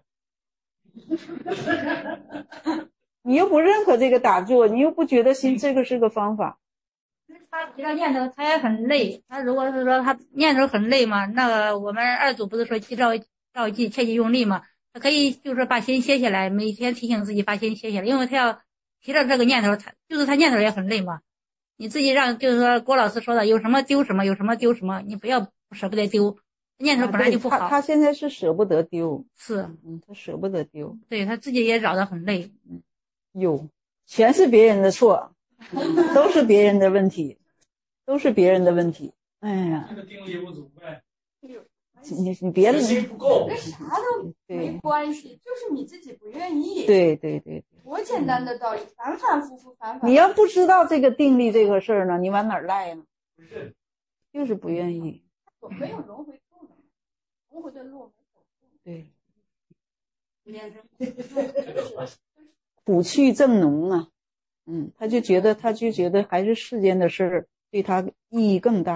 你又不认可这个打坐，你又不觉得心这个是个方法。 他提到念头，他也很累。他如果是说他念头很累嘛，那个我们二祖不是说记照照记，切记用力嘛？他可以就是说把心歇下来，每天提醒自己把心歇下来，因为他要提到这个念头，他就是他念头也很累嘛。你自己让就是说郭老师说的，有什么丢什么，有什么丢什么，你不要舍不得丢。念头本来就不好， 他他现在是舍不得丢， 是， 嗯，他舍不得丢， 对他自己也扰得很累， 嗯，有，全是别人的错，都是别人的问题，都是别人的问题，哎呀， 这个定力不足呗， 你你别心不够， 啥都没关系，就是你自己不愿意， 对对对， 多简单的道理，反反复复，反反。 你要不知道这个定力这个事儿呢，你往哪儿赖呢？ 不是， 就是不愿意， 没有轮回。轮回的路对，苦趣正浓啊，嗯，他就觉得他就觉得还是世间的事儿对他意义更大。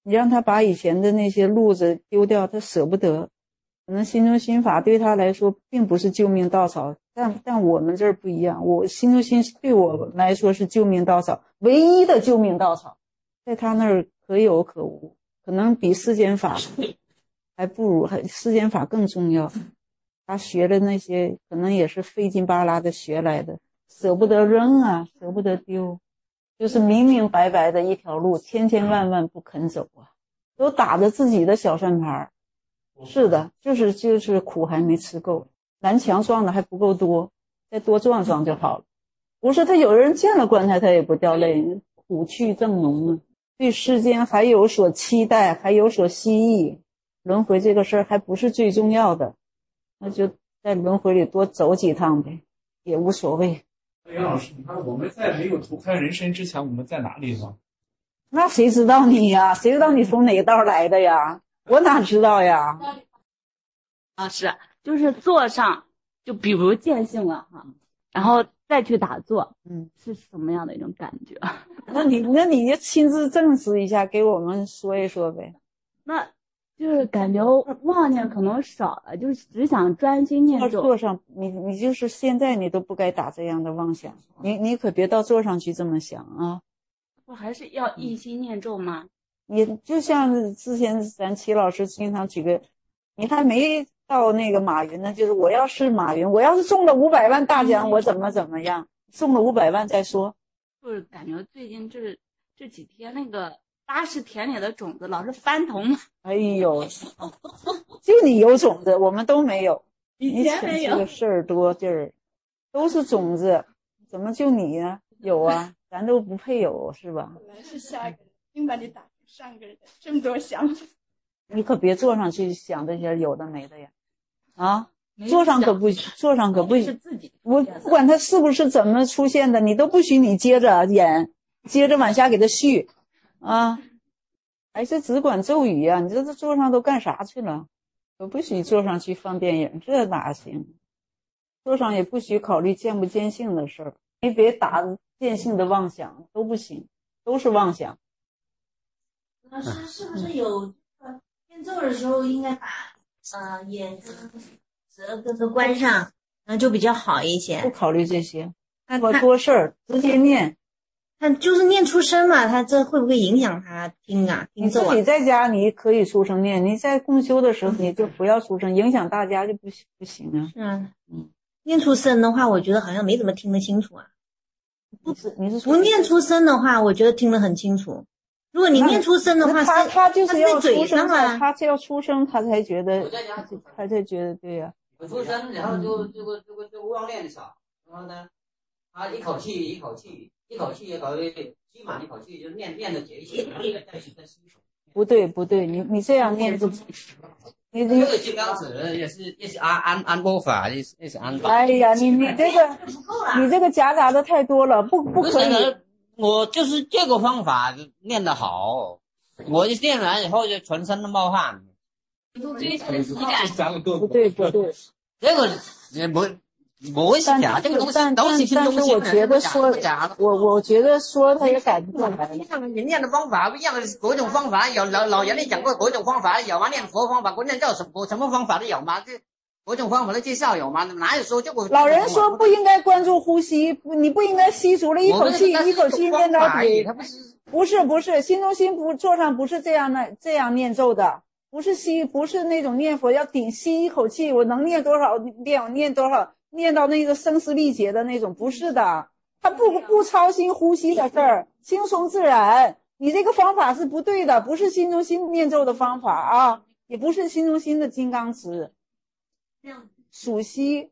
你让他把以前的那些路子丢掉，他舍不得。可能心中心法对他来说并不是救命稻草，但但我们这儿不一样，我心中心对我来说是救命稻草，唯一的救命稻草，在他那儿可有可无，可能比世间法还不如，还世间法更重要。他学的那些可能也是费劲巴拉的学来的，舍不得扔啊，舍不得丢，就是明明白白的一条路，千千万万不肯走啊，都打着自己的小算盘。是的，就是就是苦还没吃够，南墙撞的还不够多，再多撞撞就好了。不是他有人见了棺材他也不掉泪，苦趣正浓啊。对世间还有所期待，还有所希冀，轮回这个事儿还不是最重要的，那就在轮回里多走几趟呗，也无所谓。 杨老师，你看我们在没有投胎人身之前，我们在哪里呢？ 那谁知道你呀？谁知道你从哪个道来的呀？我哪知道呀？ 啊，是，就是坐上，就比如见性了哈，然后再去打坐， 嗯， 是什么样的一种感觉？ 那你那你就亲自证实一下，给我们说一说呗。 那就是感觉妄念可能少了，就只想专心念咒。 坐上，你你就是现在你都不该打这样的妄想，你你可别到坐上去这么想啊。 我还是要一心念咒吗？ 你就像之前咱齐老师经常举个，你还没到那个马云呢，就是我要是马云，我要是中了五百万大奖，我怎么怎么样，中了五百万再说。 就是感觉最近这这几天那个巴士田里的种子老是翻腾嘛。 哎呦，就你有种子，我们都没有。 以前没有。 这个事儿多劲儿，都是种子，怎么就你呀？有啊，咱都不配有是吧？ 本来是下一个人，硬把你打成上个人，这么多想法。 你可别坐上去想这些有的没的呀，啊，坐上可不坐上可不是自己。 我不管他是不是怎么出现的，你都不许你接着演，接着往下给他续，啊，还是只管咒语呀、啊？你这这坐上都干啥去了？可不许坐上去放电影，这哪行？坐上也不许考虑见不见性的事儿，你别打见性的妄想，都不行，都是妄想。 老师是不是有呃念咒的时候应该把呃眼跟舌跟都关上，那就比较好一些。 不考虑这些，多多事儿，直接念。 他就是念出声嘛，他这会不会影响他听啊？听咒啊？ 你自己在家你可以出声念，你在共修的时候你就不要出声，影响大家就不不行啊。 是啊，嗯，念出声的话，我觉得好像没怎么听得清楚啊。 不是你是不念出声的话，我觉得听得很清楚。如果你念出声的话， 他他就是要出声嘛， 他是要出声，他才觉得，他才觉得对呀、 啊。出声，然后就这个这个这个妄念少，然后呢，他一口气一口气一口气也搞得积满一口气，就念念的节气，再去再吸收。 不对不对，你你这样念就，你这个金刚指也是也是安安安波法，也是也是安。 哎呀，你你这个你这个夹杂的太多了，不不可以。 我就是这个方法练得好，我一练完以后就全身都冒汗。 都追求体感。 不对不对， 这个也不不是假，这个东西都是新东西。 但是我觉得说，我我觉得说他也改不过来。 人练的方法不一样，各种方法有老老人也讲过，各种方法有嘛，念佛方法，关键叫什么什么方法都有嘛，这各种方法的介绍有吗？哪有说这个？ 老人说不应该关注呼吸，你不应该吸足了一口气，一口气念到底。不是不是，心中心不坐上不是这样的，这样念咒的，不是吸，不是那种念佛要顶吸一口气，我能念多少念我念多少，念到那个声嘶力竭的那种，不是的，他不不操心呼吸的事儿，轻松自然。你这个方法是不对的，不是心中心念咒的方法啊，也不是心中心的金刚持。数息，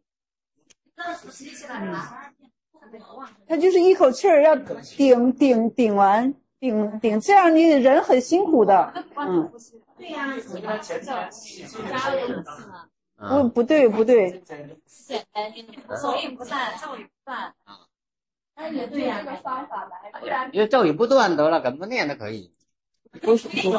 他就是一口气儿要顶顶顶完顶顶，这样你人很辛苦的，嗯。 对呀、 啊，不不对不对。 手语不断，咒语不断。 那也对呀、啊，这个方法来，不然因为咒语不断得了，怎么念都可以。 不是不是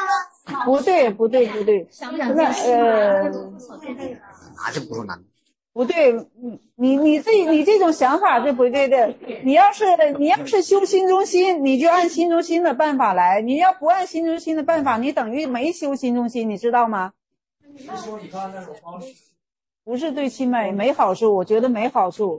不对不对不对，那呃， 那就不难。 不对，你你这你这种想法是不对的。你要是你要是修心中心，你就按心中心的办法来。你要不按心中心的办法，你等于没修心中心，你知道吗？ 修你刚才那种方式， 不是对亲妹没好处，我觉得没好处。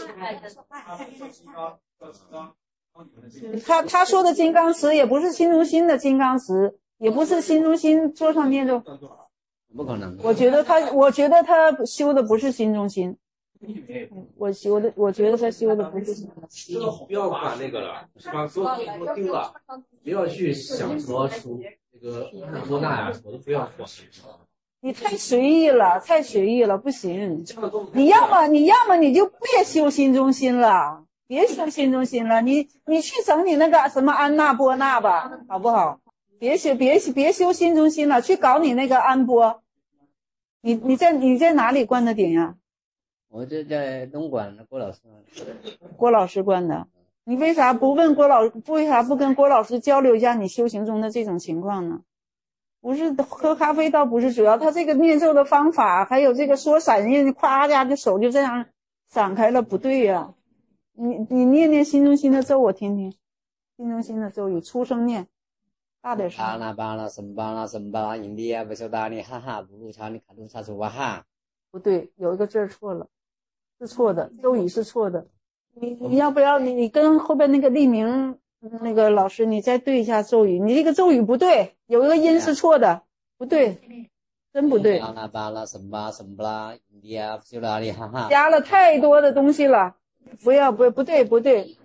他他说的金刚石也不是心中心的金刚石，也不是心中心桌上念咒。 不可能。 我觉得他，我觉得他修的不是心中心。我修的，我觉得他修的不是心中心。 不要把那个了，把所有东西都丢了，不要去想什么书那个多纳呀，我都不要说。 你太随意了，太随意了，不行。你要么你要么你就别修心中心了，别修心中心了，你你去整你那个什么安娜波那吧，好不好？别修别别修心中心了，去搞你那个安波。你你在你在哪里灌的顶呀？ 我这在东莞的郭老师。 郭老师灌的。你为啥不问郭老为啥不跟郭老师交流一下你修行中的这种情况呢？不是喝咖啡倒不是主要，他这个念咒的方法，还有这个说闪印，咵家就手就这样展开了，不对呀、啊。你你念念心中心的咒，我听听。心中心的咒语，出声念，大点声。 巴拉巴拉什巴拉什巴拉印第安不修达尼哈哈布鲁查尼卡鲁查苏瓦哈。 不对，有一个字儿错了，是错的，咒语是错的。你你要不要你你跟后边那个立明那个老师，你再对一下咒语，你这个咒语不对，有一个音是错的，不对，真不对。 巴拉巴拉什巴什巴拉印第安不修达尼哈哈。 加了太多的东西了，不要不不对不对。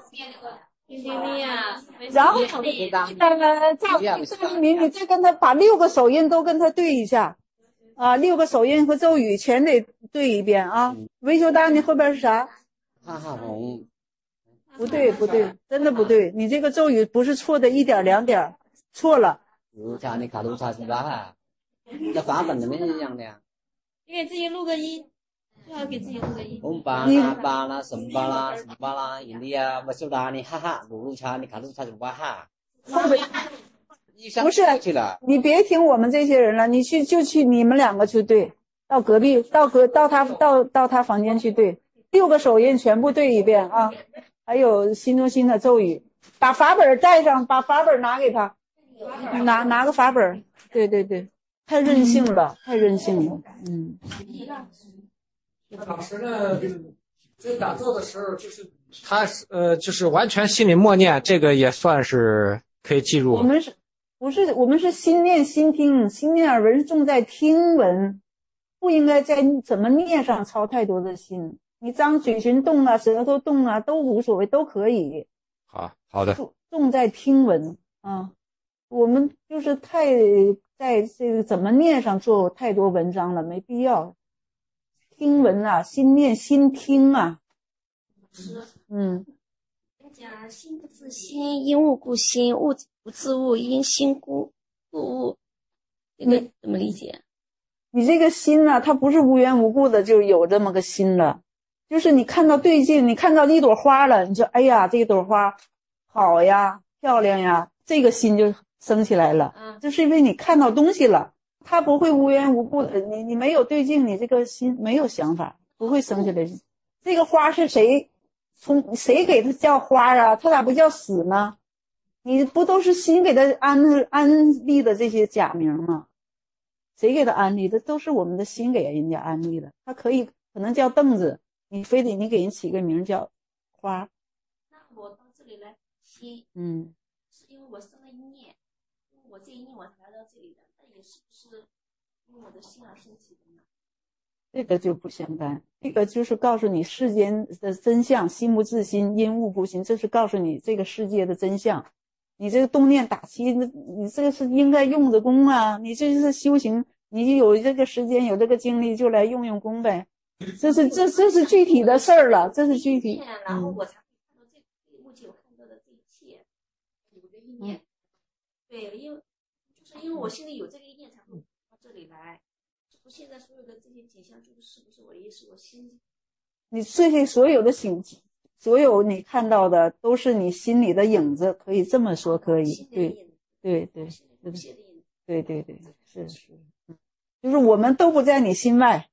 然后呃，赵赵一鸣，你再跟他把六个手印都跟他对一下啊，六个手印和咒语全得对一遍啊。维修达，你后边是啥？ 哈哈红。 不对不对，真的不对，你这个咒语不是错的一点两点，错了。 卢查尼卡卢查苏瓦哈，这法本怎么一样的呀？ 你给自己录个音。最好给自己录个音。 红巴拉巴拉什巴拉什巴拉印第安不修达尼哈哈鲁鲁查尼卡鲁查苏瓦哈。 不是，你别听我们这些人了，你去就去你们两个去对，到隔壁到隔到他到到他房间去对，六个手印全部对一遍啊，还有心中心的咒语，把法本带上，把法本拿给他，拿拿个法本，对对对，太任性了，太任性了，嗯。 当时呢，这打坐的时候，就是他呃，就是完全心里默念，这个也算是可以记住。 我们是不是我们是心念心听，心念耳闻重在听闻，不应该在怎么念上操太多的心。你张嘴唇动啊，舌头动啊，都无所谓，都可以。 好好的， 重在听闻啊，我们就是太在这个怎么念上做太多文章了，没必要。听闻啊，心念心听啊。嗯。 讲心不自心，因物故心，物不自物，因心故故物。这个怎么理解？ 你这个心呢、啊，它不是无缘无故的就有这么个心了，就是你看到对劲，你看到一朵花了，你说哎呀，这朵花好呀，漂亮呀，这个心就升起来了。嗯，就是因为你看到东西了。他不会无缘无故的，你你没有对劲，你这个心没有想法，不会生起来。这个花是谁从谁给它叫花啊？它咋不叫死呢？你不都是心给它安安利的这些假名吗？谁给它安利的？都是我们的心给人家安利的。它可以可能叫凳子，你非得你给人起个名叫花。 那我到这里来心， 嗯， 是因为我生了一念，因为我这一念我才来到这里的。也是不是因为我的心而升起的呢？ 这个就不相干，这个就是告诉你世间的真相，心不自心，因物不心，这是告诉你这个世界的真相。你这个动念打七，你这个是应该用的功啊，你这是修行，你就有这个时间，有这个精力就来用用功呗。这是这这是具体的事儿了，这是具体。 然后我才会看到这目前我看到的这一切，有的意念，对，因为。因为我心里有这个意念，才会到这里来。我现在所有的这些景象，就是是不是我也是我心？ 你这些所有的景，所有你看到的，都是你心里的影子，可以这么说，可以，对，对对，对对对对，是是，就是我们都不在你心外，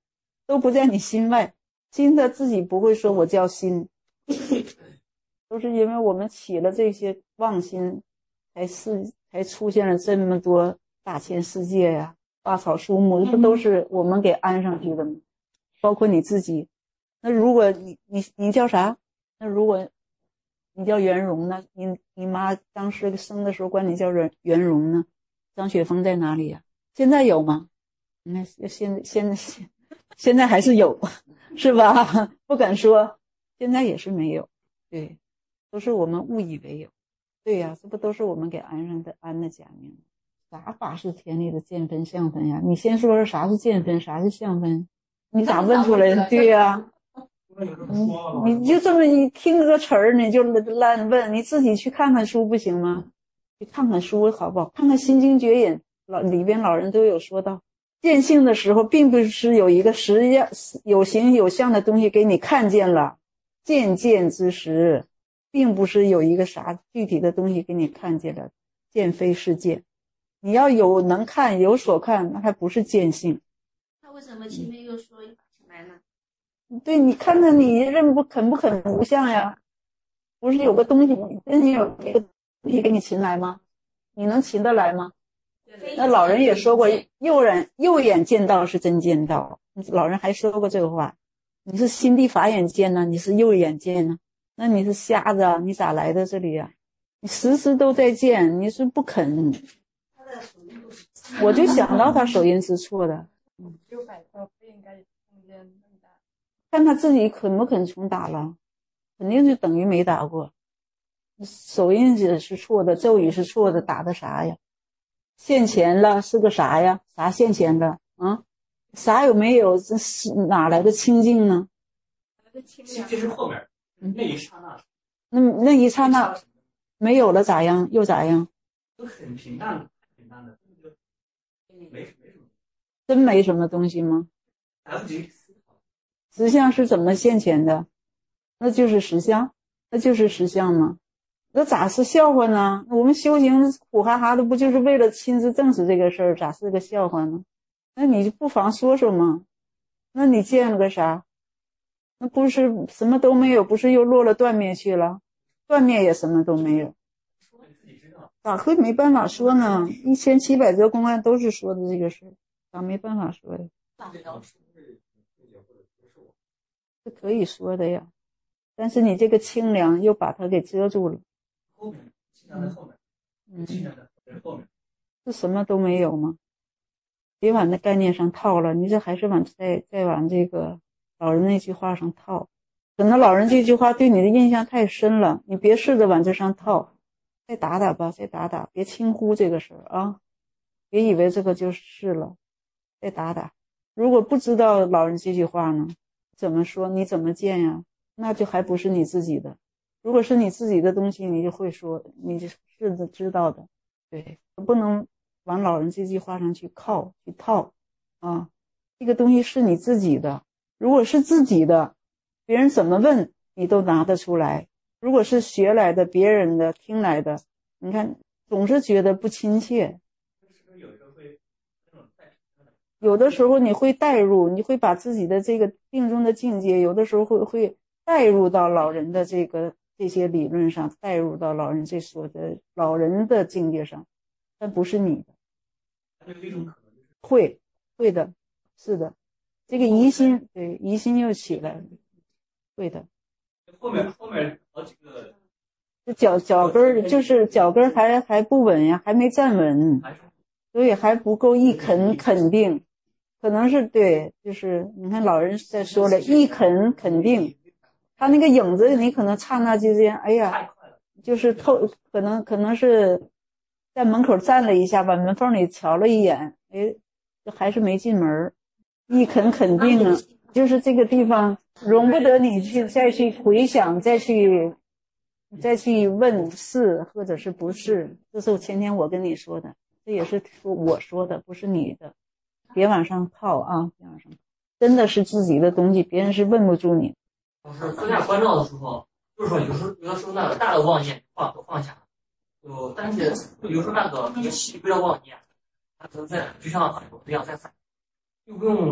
都不在你心外。心他自己不会说我叫心，都是因为我们起了这些妄心，才是才出现了这么多大千世界呀、花草树木，不都是我们给安上去的吗？包括你自己。那如果你你你叫啥？那如果你叫袁荣呢？你你妈当时生的时候管你叫袁袁荣呢？张雪峰在哪里呀、啊？现在有吗？那现现现现在还是有，是吧？不敢说，现在也是没有。对，都是我们误以为有。对呀、啊，这不都是我们给安上的安的假名？啥法是天理的见分相分呀？你先说说啥是见分，啥是相分？你咋问出来的？对呀、啊。你你就这么一听个词儿，你就乱问，你自己去看看书不行吗？去看看书好不好？看看《心经绝引》，老里边老人都有说到，见性的时候，并不是有一个实样有形有相的东西给你看见了，见见之时，并不是有一个啥具体的东西给你看见了，见非是见。你要有能看有所看，那还不是见性。 那为什么前面又说一把起来呢？ 对，你看看你认不肯不肯无相呀？不是有个东西，真有一个东西给你擒来吗？你能擒得来吗？那老人也说过，右眼右眼见道是真见道。老人还说过这个话。你是心地法眼见呢，你是右眼见呢？那你是瞎子啊？你咋来的这里呀、啊？你时时都在见，你是不肯。我就想到他手印是错的。 六百个不应该中间那么大。 看他自己肯不肯重打了，肯定就等于没打过。手印也是错的，咒语是错的，打的啥呀？现前了是个啥呀？啥现前的啊？啥有没有？这是哪来的清净呢？ 清净是后面那一刹那， 那那一刹那没有了咋样？又咋样？ 都很平淡的，平淡的，没没什么。 真没什么东西吗？ 来不及思考。 实相是怎么现前的？那就是实相，那就是实相吗？那咋是笑话呢？我们修行苦哈哈的，不就是为了亲自证实这个事儿？咋是个笑话呢？那你不妨说说嘛。那你见了个啥？那不是什么都没有，不是又落了断灭去了？断灭也什么都没有。咋会没办法说呢？一千七百则公案都是说的这个事，咋没办法说的？是可以说的呀，但是你这个清凉又把它给遮住了。 后面，清凉在后面， 嗯， 清凉在后面， 是什么都没有吗？别往那概念上套了，你这还是往再再往这个老人那句话上套。可能老人这句话对你的印象太深了，你别试着往这上套，再打打吧，再打打，别轻忽这个事儿啊，别以为这个就是了，再打打。如果不知道老人这句话呢，怎么说？你怎么见呀？那就还不是你自己的。如果是你自己的东西，你就会说，你是知道的。对，不能往老人这句话上去靠去套啊。这个东西是你自己的，如果是自己的，别人怎么问你都拿得出来。如果是学来的、别人的、听来的，你看总是觉得不亲切。有的时候你会带入，你会把自己的这个病中的境界，有的时候会会带入到老人的这个这些理论上，带入到老人这所的老人的境界上，但不是你的。会会的，是的，这个疑心，对，疑心又起来了，会的。 后面后面好几个， 这脚脚跟儿就是脚跟儿还还不稳呀，还没站稳，所以还不够一肯肯定。可能是对，就是你看老人在说了，一肯肯定，他那个影子你可能刹那之间，哎呀，就是透，可能可能是在门口站了一下，把门缝里瞧了一眼，哎，还是没进门。一肯肯定啊，就是这个地方容不得你去再去回想，再去再去问是或者是不是。这是前天我跟你说的，这也是说我说的，不是你的。别往上套啊！别往上套，真的是自己的东西，别人是问不住你。 就是放下关照的时候，就是说有时候有的时候那个大的妄念放都放下，就但是有时候那个那个细微的妄念，它可能在就像很多一样在反，又不用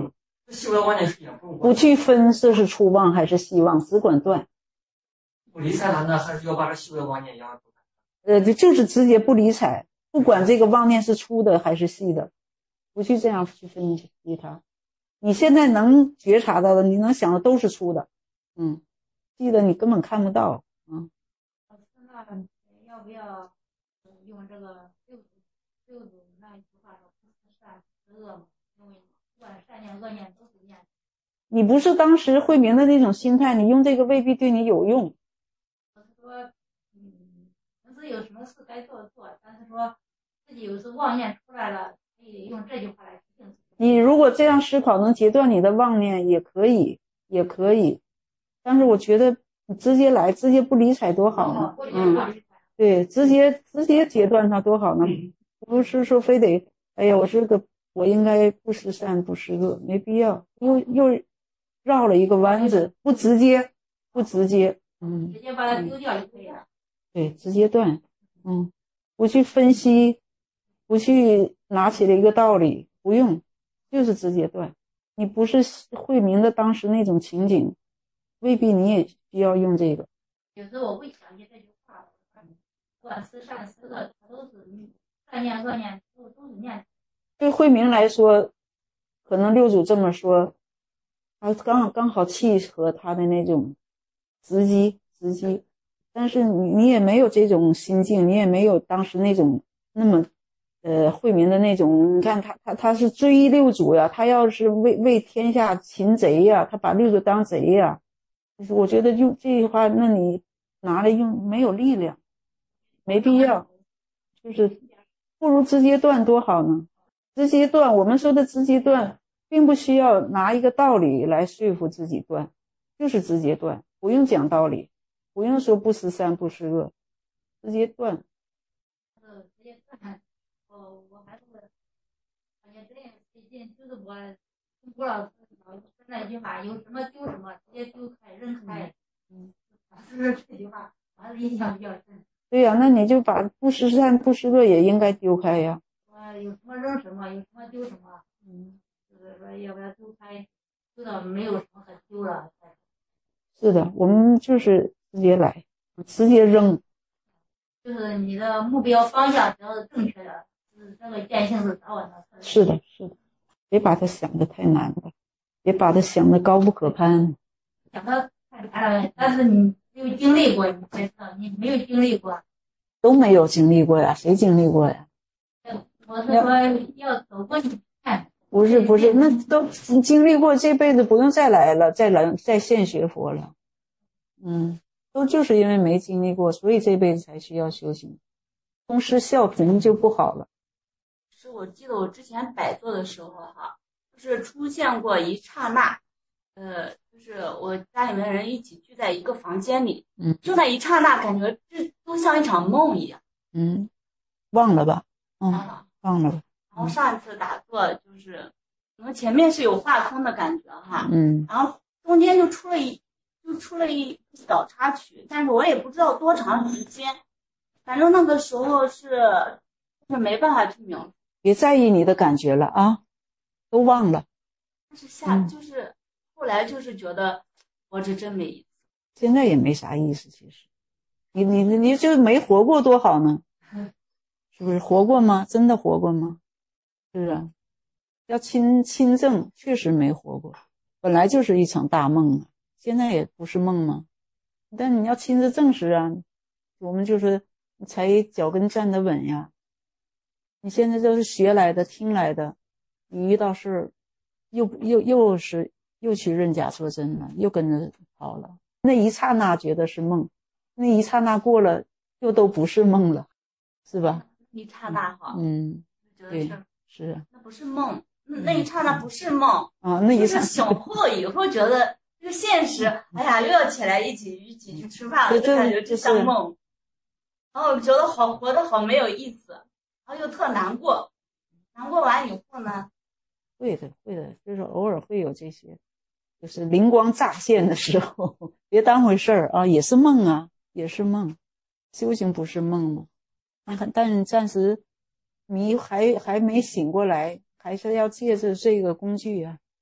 细微妄念是也不不去分这是初妄还是细妄，只管断。 不理睬他呢，还是要把这细微妄念压住？ 呃，就是直接不理睬，不管这个妄念是粗的还是细的，不去这样去分析它。你现在能觉察到的，你能想的都是粗的，嗯，细的你根本看不到，嗯。 老师，那要不要用这个六祖六祖那一句话说不思善不思恶嘛？因为不管善念恶念都是念。 你不是当时慧明的那种心态，你用这个未必对你有用。 我是说，嗯，平时有什么事该做做，但是说自己有时妄念出来了，可以用这句话来提醒自己。 你如果这样思考能截断你的妄念也可以，也可以，但是我觉得你直接来，直接不理睬多好呢。嗯，对，直接直接截断它多好呢，不是说非得，哎呀，我这个我应该不思善不思恶，没必要，又又绕了一个弯子，不直接，不直接，嗯， 直接把它丢掉就可以了。 对，直接断，嗯，不去分析，不去拿起了一个道理，不用，就是直接断。你不是慧明的当时那种情景，未必你也需要用这个。 有时候我会想起这句话，不管思善思恶，它都是善念恶念都都是念。 对慧明来说，可能六祖这么说，他刚刚好契合他的那种直击直击，但是你你也没有这种心境，你也没有当时那种那么呃慧明的那种，你看他他他是追六祖呀，他要是为为天下擒贼呀，他把六祖当贼呀，就是我觉得用这句话，那你拿来用没有力量，没必要，就是不如直接断多好呢。直接断，我们说的直接断并不需要拿一个道理来说服自己断，就是直接断，不用讲道理，不用说不思善不思恶，直接断。 呃，直接断，我我还是感觉这样最近就是我跟郭老师老师那句话，有什么丢什么，直接丢开扔开，嗯，是不是这句话？我还是印象比较深。 对呀、啊，那你就把不思善不思恶也应该丢开呀。 我有什么扔什么，有什么丢什么，嗯，就是说要不要丢开，丢到没有什么可丢了。 是的，我们就是直接来，直接扔。 就是你的目标方向只要是正确的，就是这个见性是早晚的事。 是的，是的，别把它想得太难了，别把它想得高不可攀。 想得太难了，但是你没有经历过，你才知道，你没有经历过， 都没有经历过呀，谁经历过呀？ 我是说要走过去看。 不是不是，那都经历过，这辈子不用再来了，再来再现学佛了。嗯，都就是因为没经历过，所以这辈子才需要修行。东施效颦就不好了。 是我记得我之前摆坐的时候哈，就是出现过一刹那，呃，就是我家里面人一起聚在一个房间里， 嗯， 就那一刹那，感觉这都像一场梦一样。 嗯，忘了吧？嗯，忘了吧。 然后上一次打坐就是，可能前面是有画空的感觉哈， 嗯， 然后中间就出了一就出了一小插曲，但是我也不知道多长时间，反正那个时候是就是没办法去描述。 别在意你的感觉了啊，都忘了。 但是下、嗯、就是后来就是觉得活着真没意思。 现在也没啥意思，其实，你你你就没活过多好呢，是不是？活过吗？真的活过吗？是啊，要亲亲证，确实没活过，本来就是一场大梦啊，现在也不是梦吗？但你要亲自证实啊，我们就是才脚跟站得稳呀。你现在都是学来的，听来的，你遇到事儿，又又又是又去认假作真了，又跟着跑了。那一刹那觉得是梦，那一刹那过了，又都不是梦了，是吧？ 一刹那哈， 嗯， 觉得是。 是啊， 那不是梦，那一刹那不是梦啊，那一刹那就是醒后了以后觉得这个现实，哎呀，又要起来一起一起去吃饭了，就感觉就像梦，然后觉得好活得好没有意思，然后又特难过，难过完以后呢， 会的会的，就是偶尔会有这些，就是灵光乍现的时候，别当回事儿啊，也是梦啊，也是梦，修行不是梦吗？但暂时。迷还还没醒过来，还是要借着这个工具啊，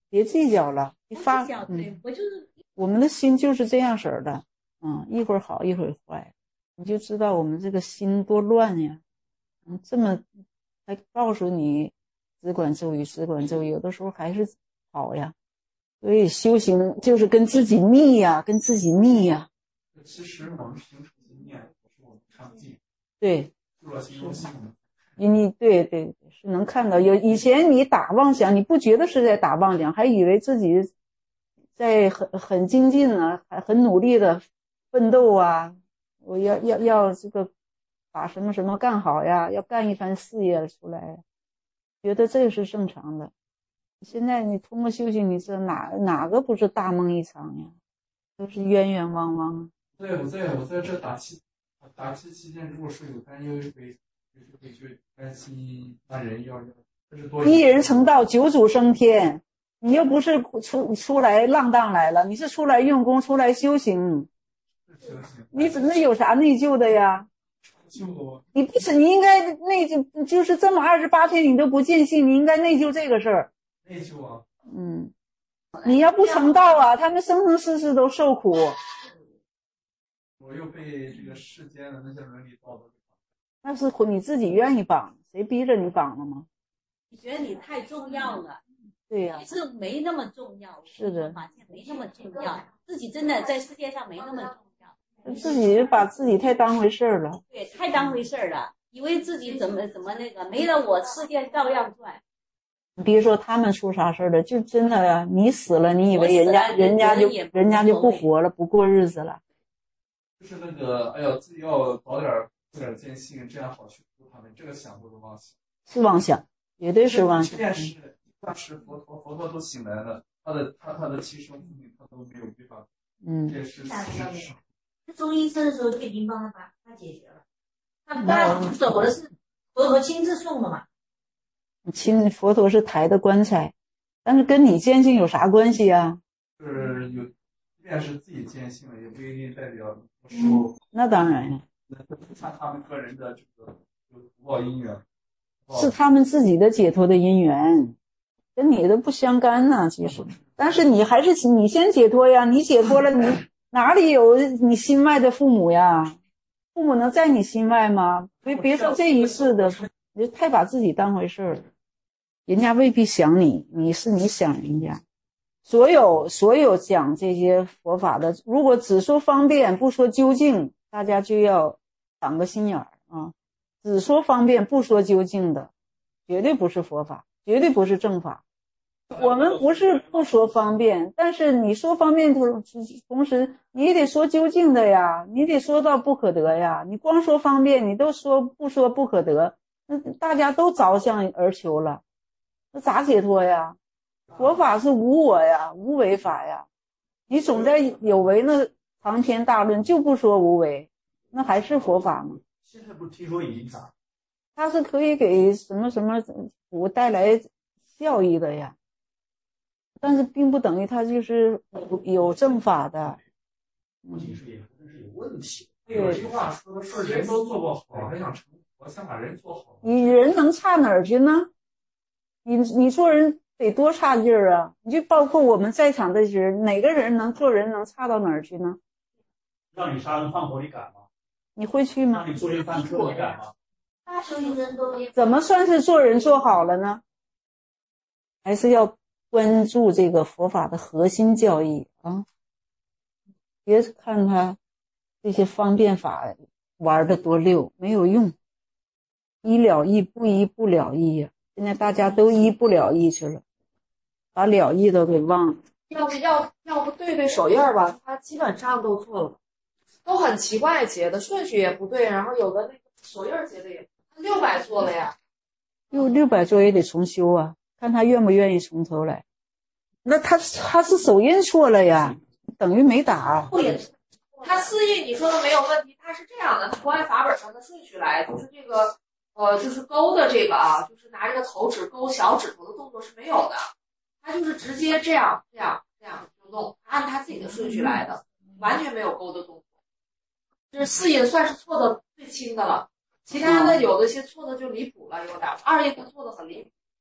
别计较了，你发不想对嗯， 我就是我们的心就是这样式儿的，嗯，一会儿好一会儿坏，你就知道我们这个心多乱呀。嗯，这么还告诉你只管咒语，只管咒语，有的时候还是好呀。所以修行就是跟自己腻呀，跟自己腻呀。 其实我们平时的念不是我们看不见， 对， 若心若心。 你你对对是能看到。有以前你打妄想，你不觉得是在打妄想，还以为自己在很很精进啊，还很努力的奋斗啊，我要要要这个把什么什么干好呀，要干一番事业出来，觉得这是正常的。现在你通过修行，你知道哪哪个不是大梦一场呀？都是冤冤枉枉。 对，我在我在这打气打气期间，如果是有担忧，会就是会去担心那人要是多一人成道，九祖升天。你又不是出出来浪荡来了，你是出来用功，出来修行。你怎么有啥内疚的呀？你不是，你应该内疚，就是这么二十八天你都不见性，你应该内疚这个事儿。 内疚啊！ 嗯，你要不成道啊，他们生生世世都受苦。 我又被这个世间的那些伦理道德给绑。 那是你自己愿意绑，谁逼着你绑了吗？ 你觉得你太重要了。 对呀、啊， 其实没那么重要。 是的， 发现没那么重要，自己真的在世界上没那么重要。 自己把自己太当回事儿了。 对，太当回事儿了，以为自己怎么怎么那个，没了我世界照样转。 你别说他们出啥事儿了，就真的呀，你死了，你以为人家人家就人家就不活了，不过日子了。 就是那个，哎呀，自己要早点做点坚信，这样好去度他们。这个想都是妄想， 是妄想，绝对是妄想。 但是当时佛陀佛陀都醒来了，他的他他的亲生父母他都没有办法， 嗯， 这是事实。 他中医生的时候就已经帮他把他解决了，他他走的是佛陀亲自送的嘛。 亲，佛陀是抬的棺材，但是跟你坚信有啥关系呀？ 是有，即便是自己坚信了，也不一定代表是否、嗯。 那当然呀， 看他们个人的这个有福报因缘， 是他们自己的解脱的因缘，跟你的不相干呐、啊。其实，但是你还是你先解脱呀，你解脱了，你哪里有你心外的父母呀？父母能在你心外吗？别别说这一世的，你太把自己当回事儿。人家未必想你，你是你想人家。所有所有讲这些佛法的，如果只说方便不说究竟，大家就要挡个心眼儿啊！只说方便不说究竟的，绝对不是佛法，绝对不是正法。我们不是不说方便，但是你说方便同同时你也得说究竟的呀，你得说到不可得呀。你光说方便，你都说不说不可得，那大家都着相而求了。那咋解脱呀？佛法是无我呀，无为法呀。你总在有为那长篇大论，就不说无为，那还是佛法吗？ 现在不听说已经咋？ 它是可以给什么什么福带来效益的呀，但是并不等于它就是有正法的。 不仅是也可能是有问题。 有句话说的是人都做不好，还想成佛，想把人做好。 你人能差哪儿去呢？你你做人得多差劲儿啊！你就包括我们在场这些人，哪个人能做人能差到哪儿去呢？ 让你杀人放火你敢吗？ 你会去吗？ 让你做奸犯科你敢吗？ 大修行人都怎么算是做人做好了呢？还是要关注这个佛法的核心教义啊！别看他这些方便法玩的多溜，没有用，一了义不一不了义呀、啊！现在大家都一不了义去了，把了义都给忘了。 要不要要不对对手印吧，他基本上都错了，都很奇怪结的顺序也不对，然后有的那个手印结的也六百错了呀。 六六百做也得重修啊，看他愿不愿意从头来。那他他是手印错了呀，等于没打。 他四印你说的没有问题，他是这样的，他不按法本上的顺序来，就是这个呃，就是勾的这个啊，就是拿这个头指勾小指头的动作是没有的，他就是直接这样这样这样就弄，按他自己的顺序来的，完全没有勾的动作。就是四印算是错的最轻的了，其他的有的些错的就离谱了，有点二印他错的很离谱。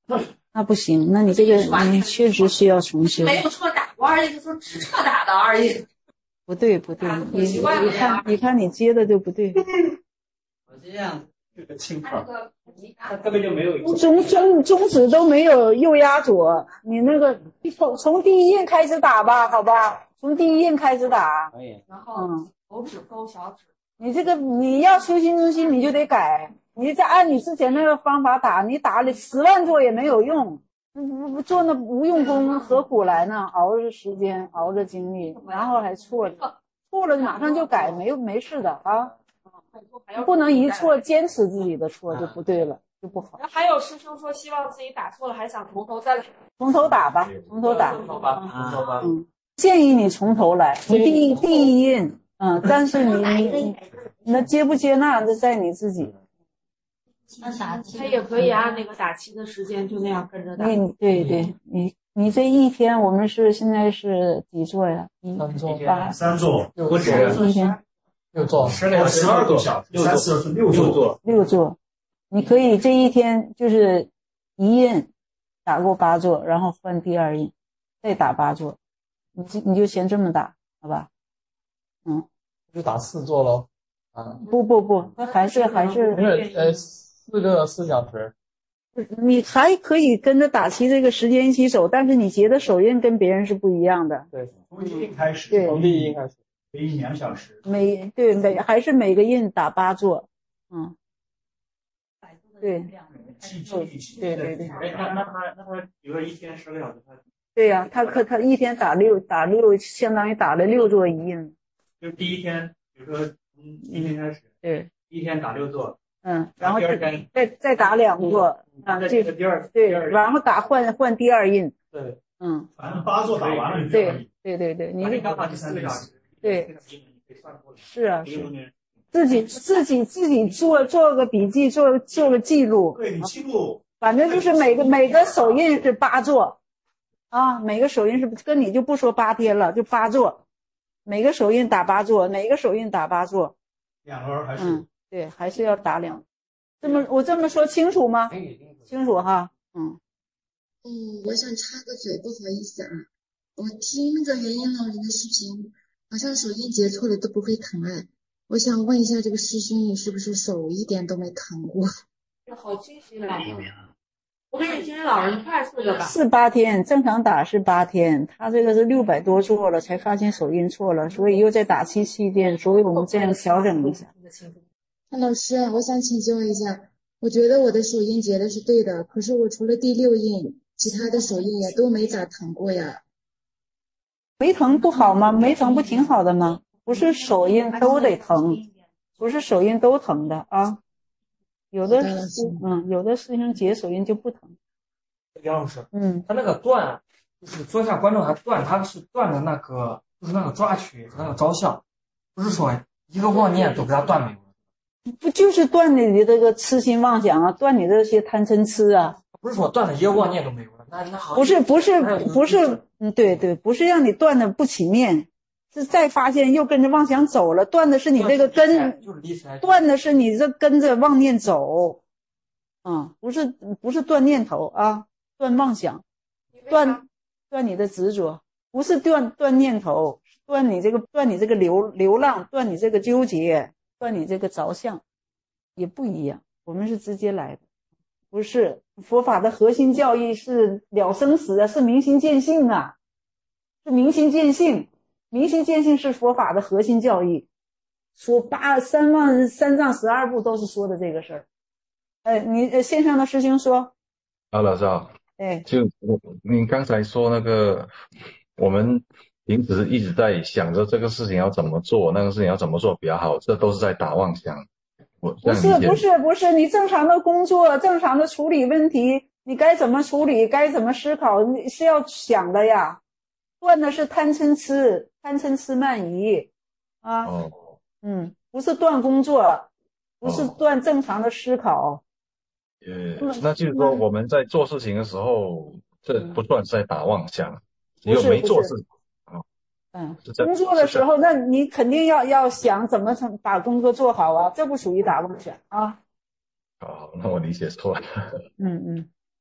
那不行，那你这个你确实需要重修。 没有这么打过二印，就说只这么打的二印。 不对不对，你你看你看你接的就不对。 我这样这个轻泡，他根本就没有中中中指都没有右压左，你那个从从第一印开始打吧，好吧，从第一印开始打。 可以。 然后手指勾小指。 你这个你要修心中心，你就得改。你再按你之前那个方法打，你打了十万做也没有用。不不做那无用功何苦来呢？熬着时间，熬着精力，然后还错了，错了马上就改，没没事的啊。不能一错坚持自己的错就不对了，就不好。 还有师兄说希望自己打错了，还想从头再来。 从头打吧，从头打。 从头吧，从头吧。 嗯，建议你从头来，从第一第一印，嗯，但是你你那接不接纳，这在你自己。 那打他也可以按那个打七的时间就那样跟着打。 你对对，你你这一天我们是现在是几座呀？一三座， 八三座， 不止一天六座， 十两十二个小时，三四是六座， 六座。你可以这一天就是一印打过八座，然后换第二印，再打八座，你就你就先这么打，好吧？嗯， 就打四座喽。啊， 不不不，那还是还是呃四个四小时。 你还可以跟着打七这个时间一起走，但是你结的手印跟别人是不一样的。 对， 从第一印开始， 对， 从第一印开始， 每印两小时。 每对每还是每个印打八座，嗯，对，对对对。 哎，那那他那他比如说一天十个小时，他对呀、啊，他可他一天打六打六，相当于打了六座一印。 就第一天，比如说从一天开始， 对， 一天打六座。 嗯，然后第二天再再打两座，啊， 这这第二对，然后打换换第二印， 对， 嗯， 反正八座打完了， 对对对对，你刚好第三个小时， 对，是啊是，自己自己自己做做个笔记，做做个记录， 对你记录， 反正就是每个每个手印是八座，啊，每个手印是跟你就不说八天了，就八座，每个手印打八座，哪个手印打八座， 两轮还是？ 嗯。对，还是要打两。这么我这么说清楚吗？清楚哈，嗯。 嗯，我想插个嘴，不好意思啊，我听那个元音老人的视频，好像手印结错了都不会疼哎。我想问一下，这个师兄你是不是手一点都没疼过？ 好清晰啊！我跟你今天老人快速的吧。 是八天，正常打是八天，他这个是六百多做了，才发现手印错了，所以又再打七七天，所以我们这样调整一下。 老师，我想请教一下，我觉得我的手印结的是对的，可是我除了第六印，其他的手印也都没咋疼过呀。 没疼不好吗？没疼不挺好的吗？不是手印都得疼，不是手印都疼的啊。有的嗯，有的师兄结手印就不疼。 杨老师， 嗯， 他那个断，就是说一下观众还断，他是断的那个，就是那个抓取和那个招相，不是说一个妄念都给他断没有。 不就是断你的这个痴心妄想啊，断你这些贪嗔痴啊？ 不是说断的一个妄念都没有了，那那好。 不是不是不是，嗯，对对，不是让你断的不起面，是再发现又跟着妄想走了，断的是你这个根，断的是你这跟着妄念走，嗯，不是不是断念头啊，断妄想，断断你的执着，不是断断念头，断你这个断你这个流流浪，断你这个纠结。断你这个着相也不一样，我们是直接来的，不是佛法的核心教义是了生死啊，是明心见性啊，是明心见性，明心见性是佛法的核心教义，说八三万三藏十二部都是说的这个事儿。呃，你呃线上的师兄说， 啊，老师好， 哎， 就我您刚才说那个我们。平时一直在想着这个事情要怎么做，那个事情要怎么做比较好，这都是在打妄想。我不是不是不是，你正常的工作，正常的处理问题，你该怎么处理，该怎么思考，你是要想的呀。断的是贪嗔痴，贪嗔痴慢疑啊。 哦， 嗯，不是断工作，不是断正常的思考。 呃、哦，那就是说我们在做事情的时候，这不算是在打妄想，只有没做事。 嗯，工作的时候，那你肯定要要想怎么把工作做好啊，这不属于打妄想啊。 好，那我理解错了。 嗯嗯，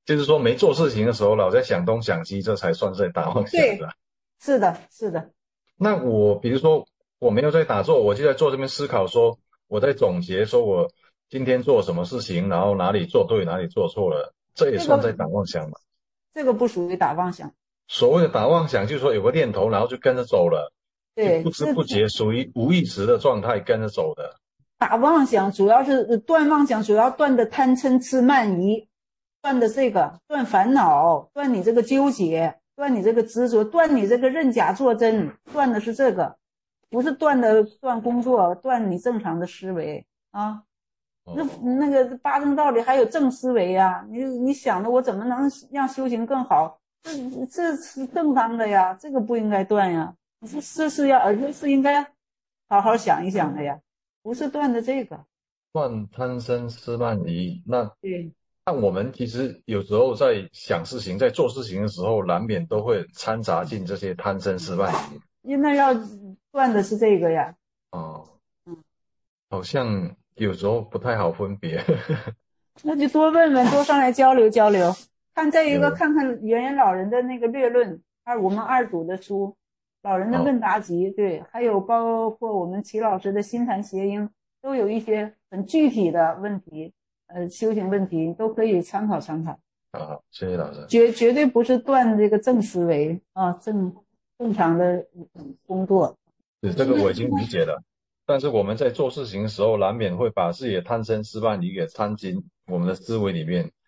就是说没做事情的时候老在想东想西，这才算是在打妄想对， 的。 是的，是的。 那我比如说我没有在打坐，我就在坐这边思考说，我在总结说我今天做什么事情，然后哪里做对哪里做错了，这也算在打妄想嘛？ 这个不属于打妄想。 所谓的打妄想就是说有个念头然后就跟着走了， 对， 不知不觉属于无意识的状态跟着走的。 打妄想主要是断妄想，主要断的贪嗔痴慢疑，断的这个，断烦恼，断你这个纠结，断你这个执着，断你这个认假作真，断的是这个，不是断的断工作，断你正常的思维啊。那那个八正道里还有正思维呀、你你想的我怎么能让修行更好？这这是正当的呀，这个不应该断呀。这是是要，而且是应该好好想一想的呀，不是断的这个。 断贪嗔痴慢疑，那对， 那我们其实有时候在想事情，在做事情的时候，难免都会掺杂进这些贪嗔痴慢疑。 那要断的是这个呀。 哦，嗯，好像有时候不太好分别。 那就多问问，多上来交流交流。看这一个， 嗯看看圆圆老人的那个略论，还有我们二组的书，老人的问答集，对，还有包括我们齐老师的心谈谐音，都有一些很具体的问题，呃，修行问题都可以参考参考。 好，谢谢老师。 绝绝对不是断这个正思维啊，正正常的工作。 是这个我已经理解了，但是我们在做事情的时候，难免会把自己的贪嗔痴慢疑给掺进我们的思维里面。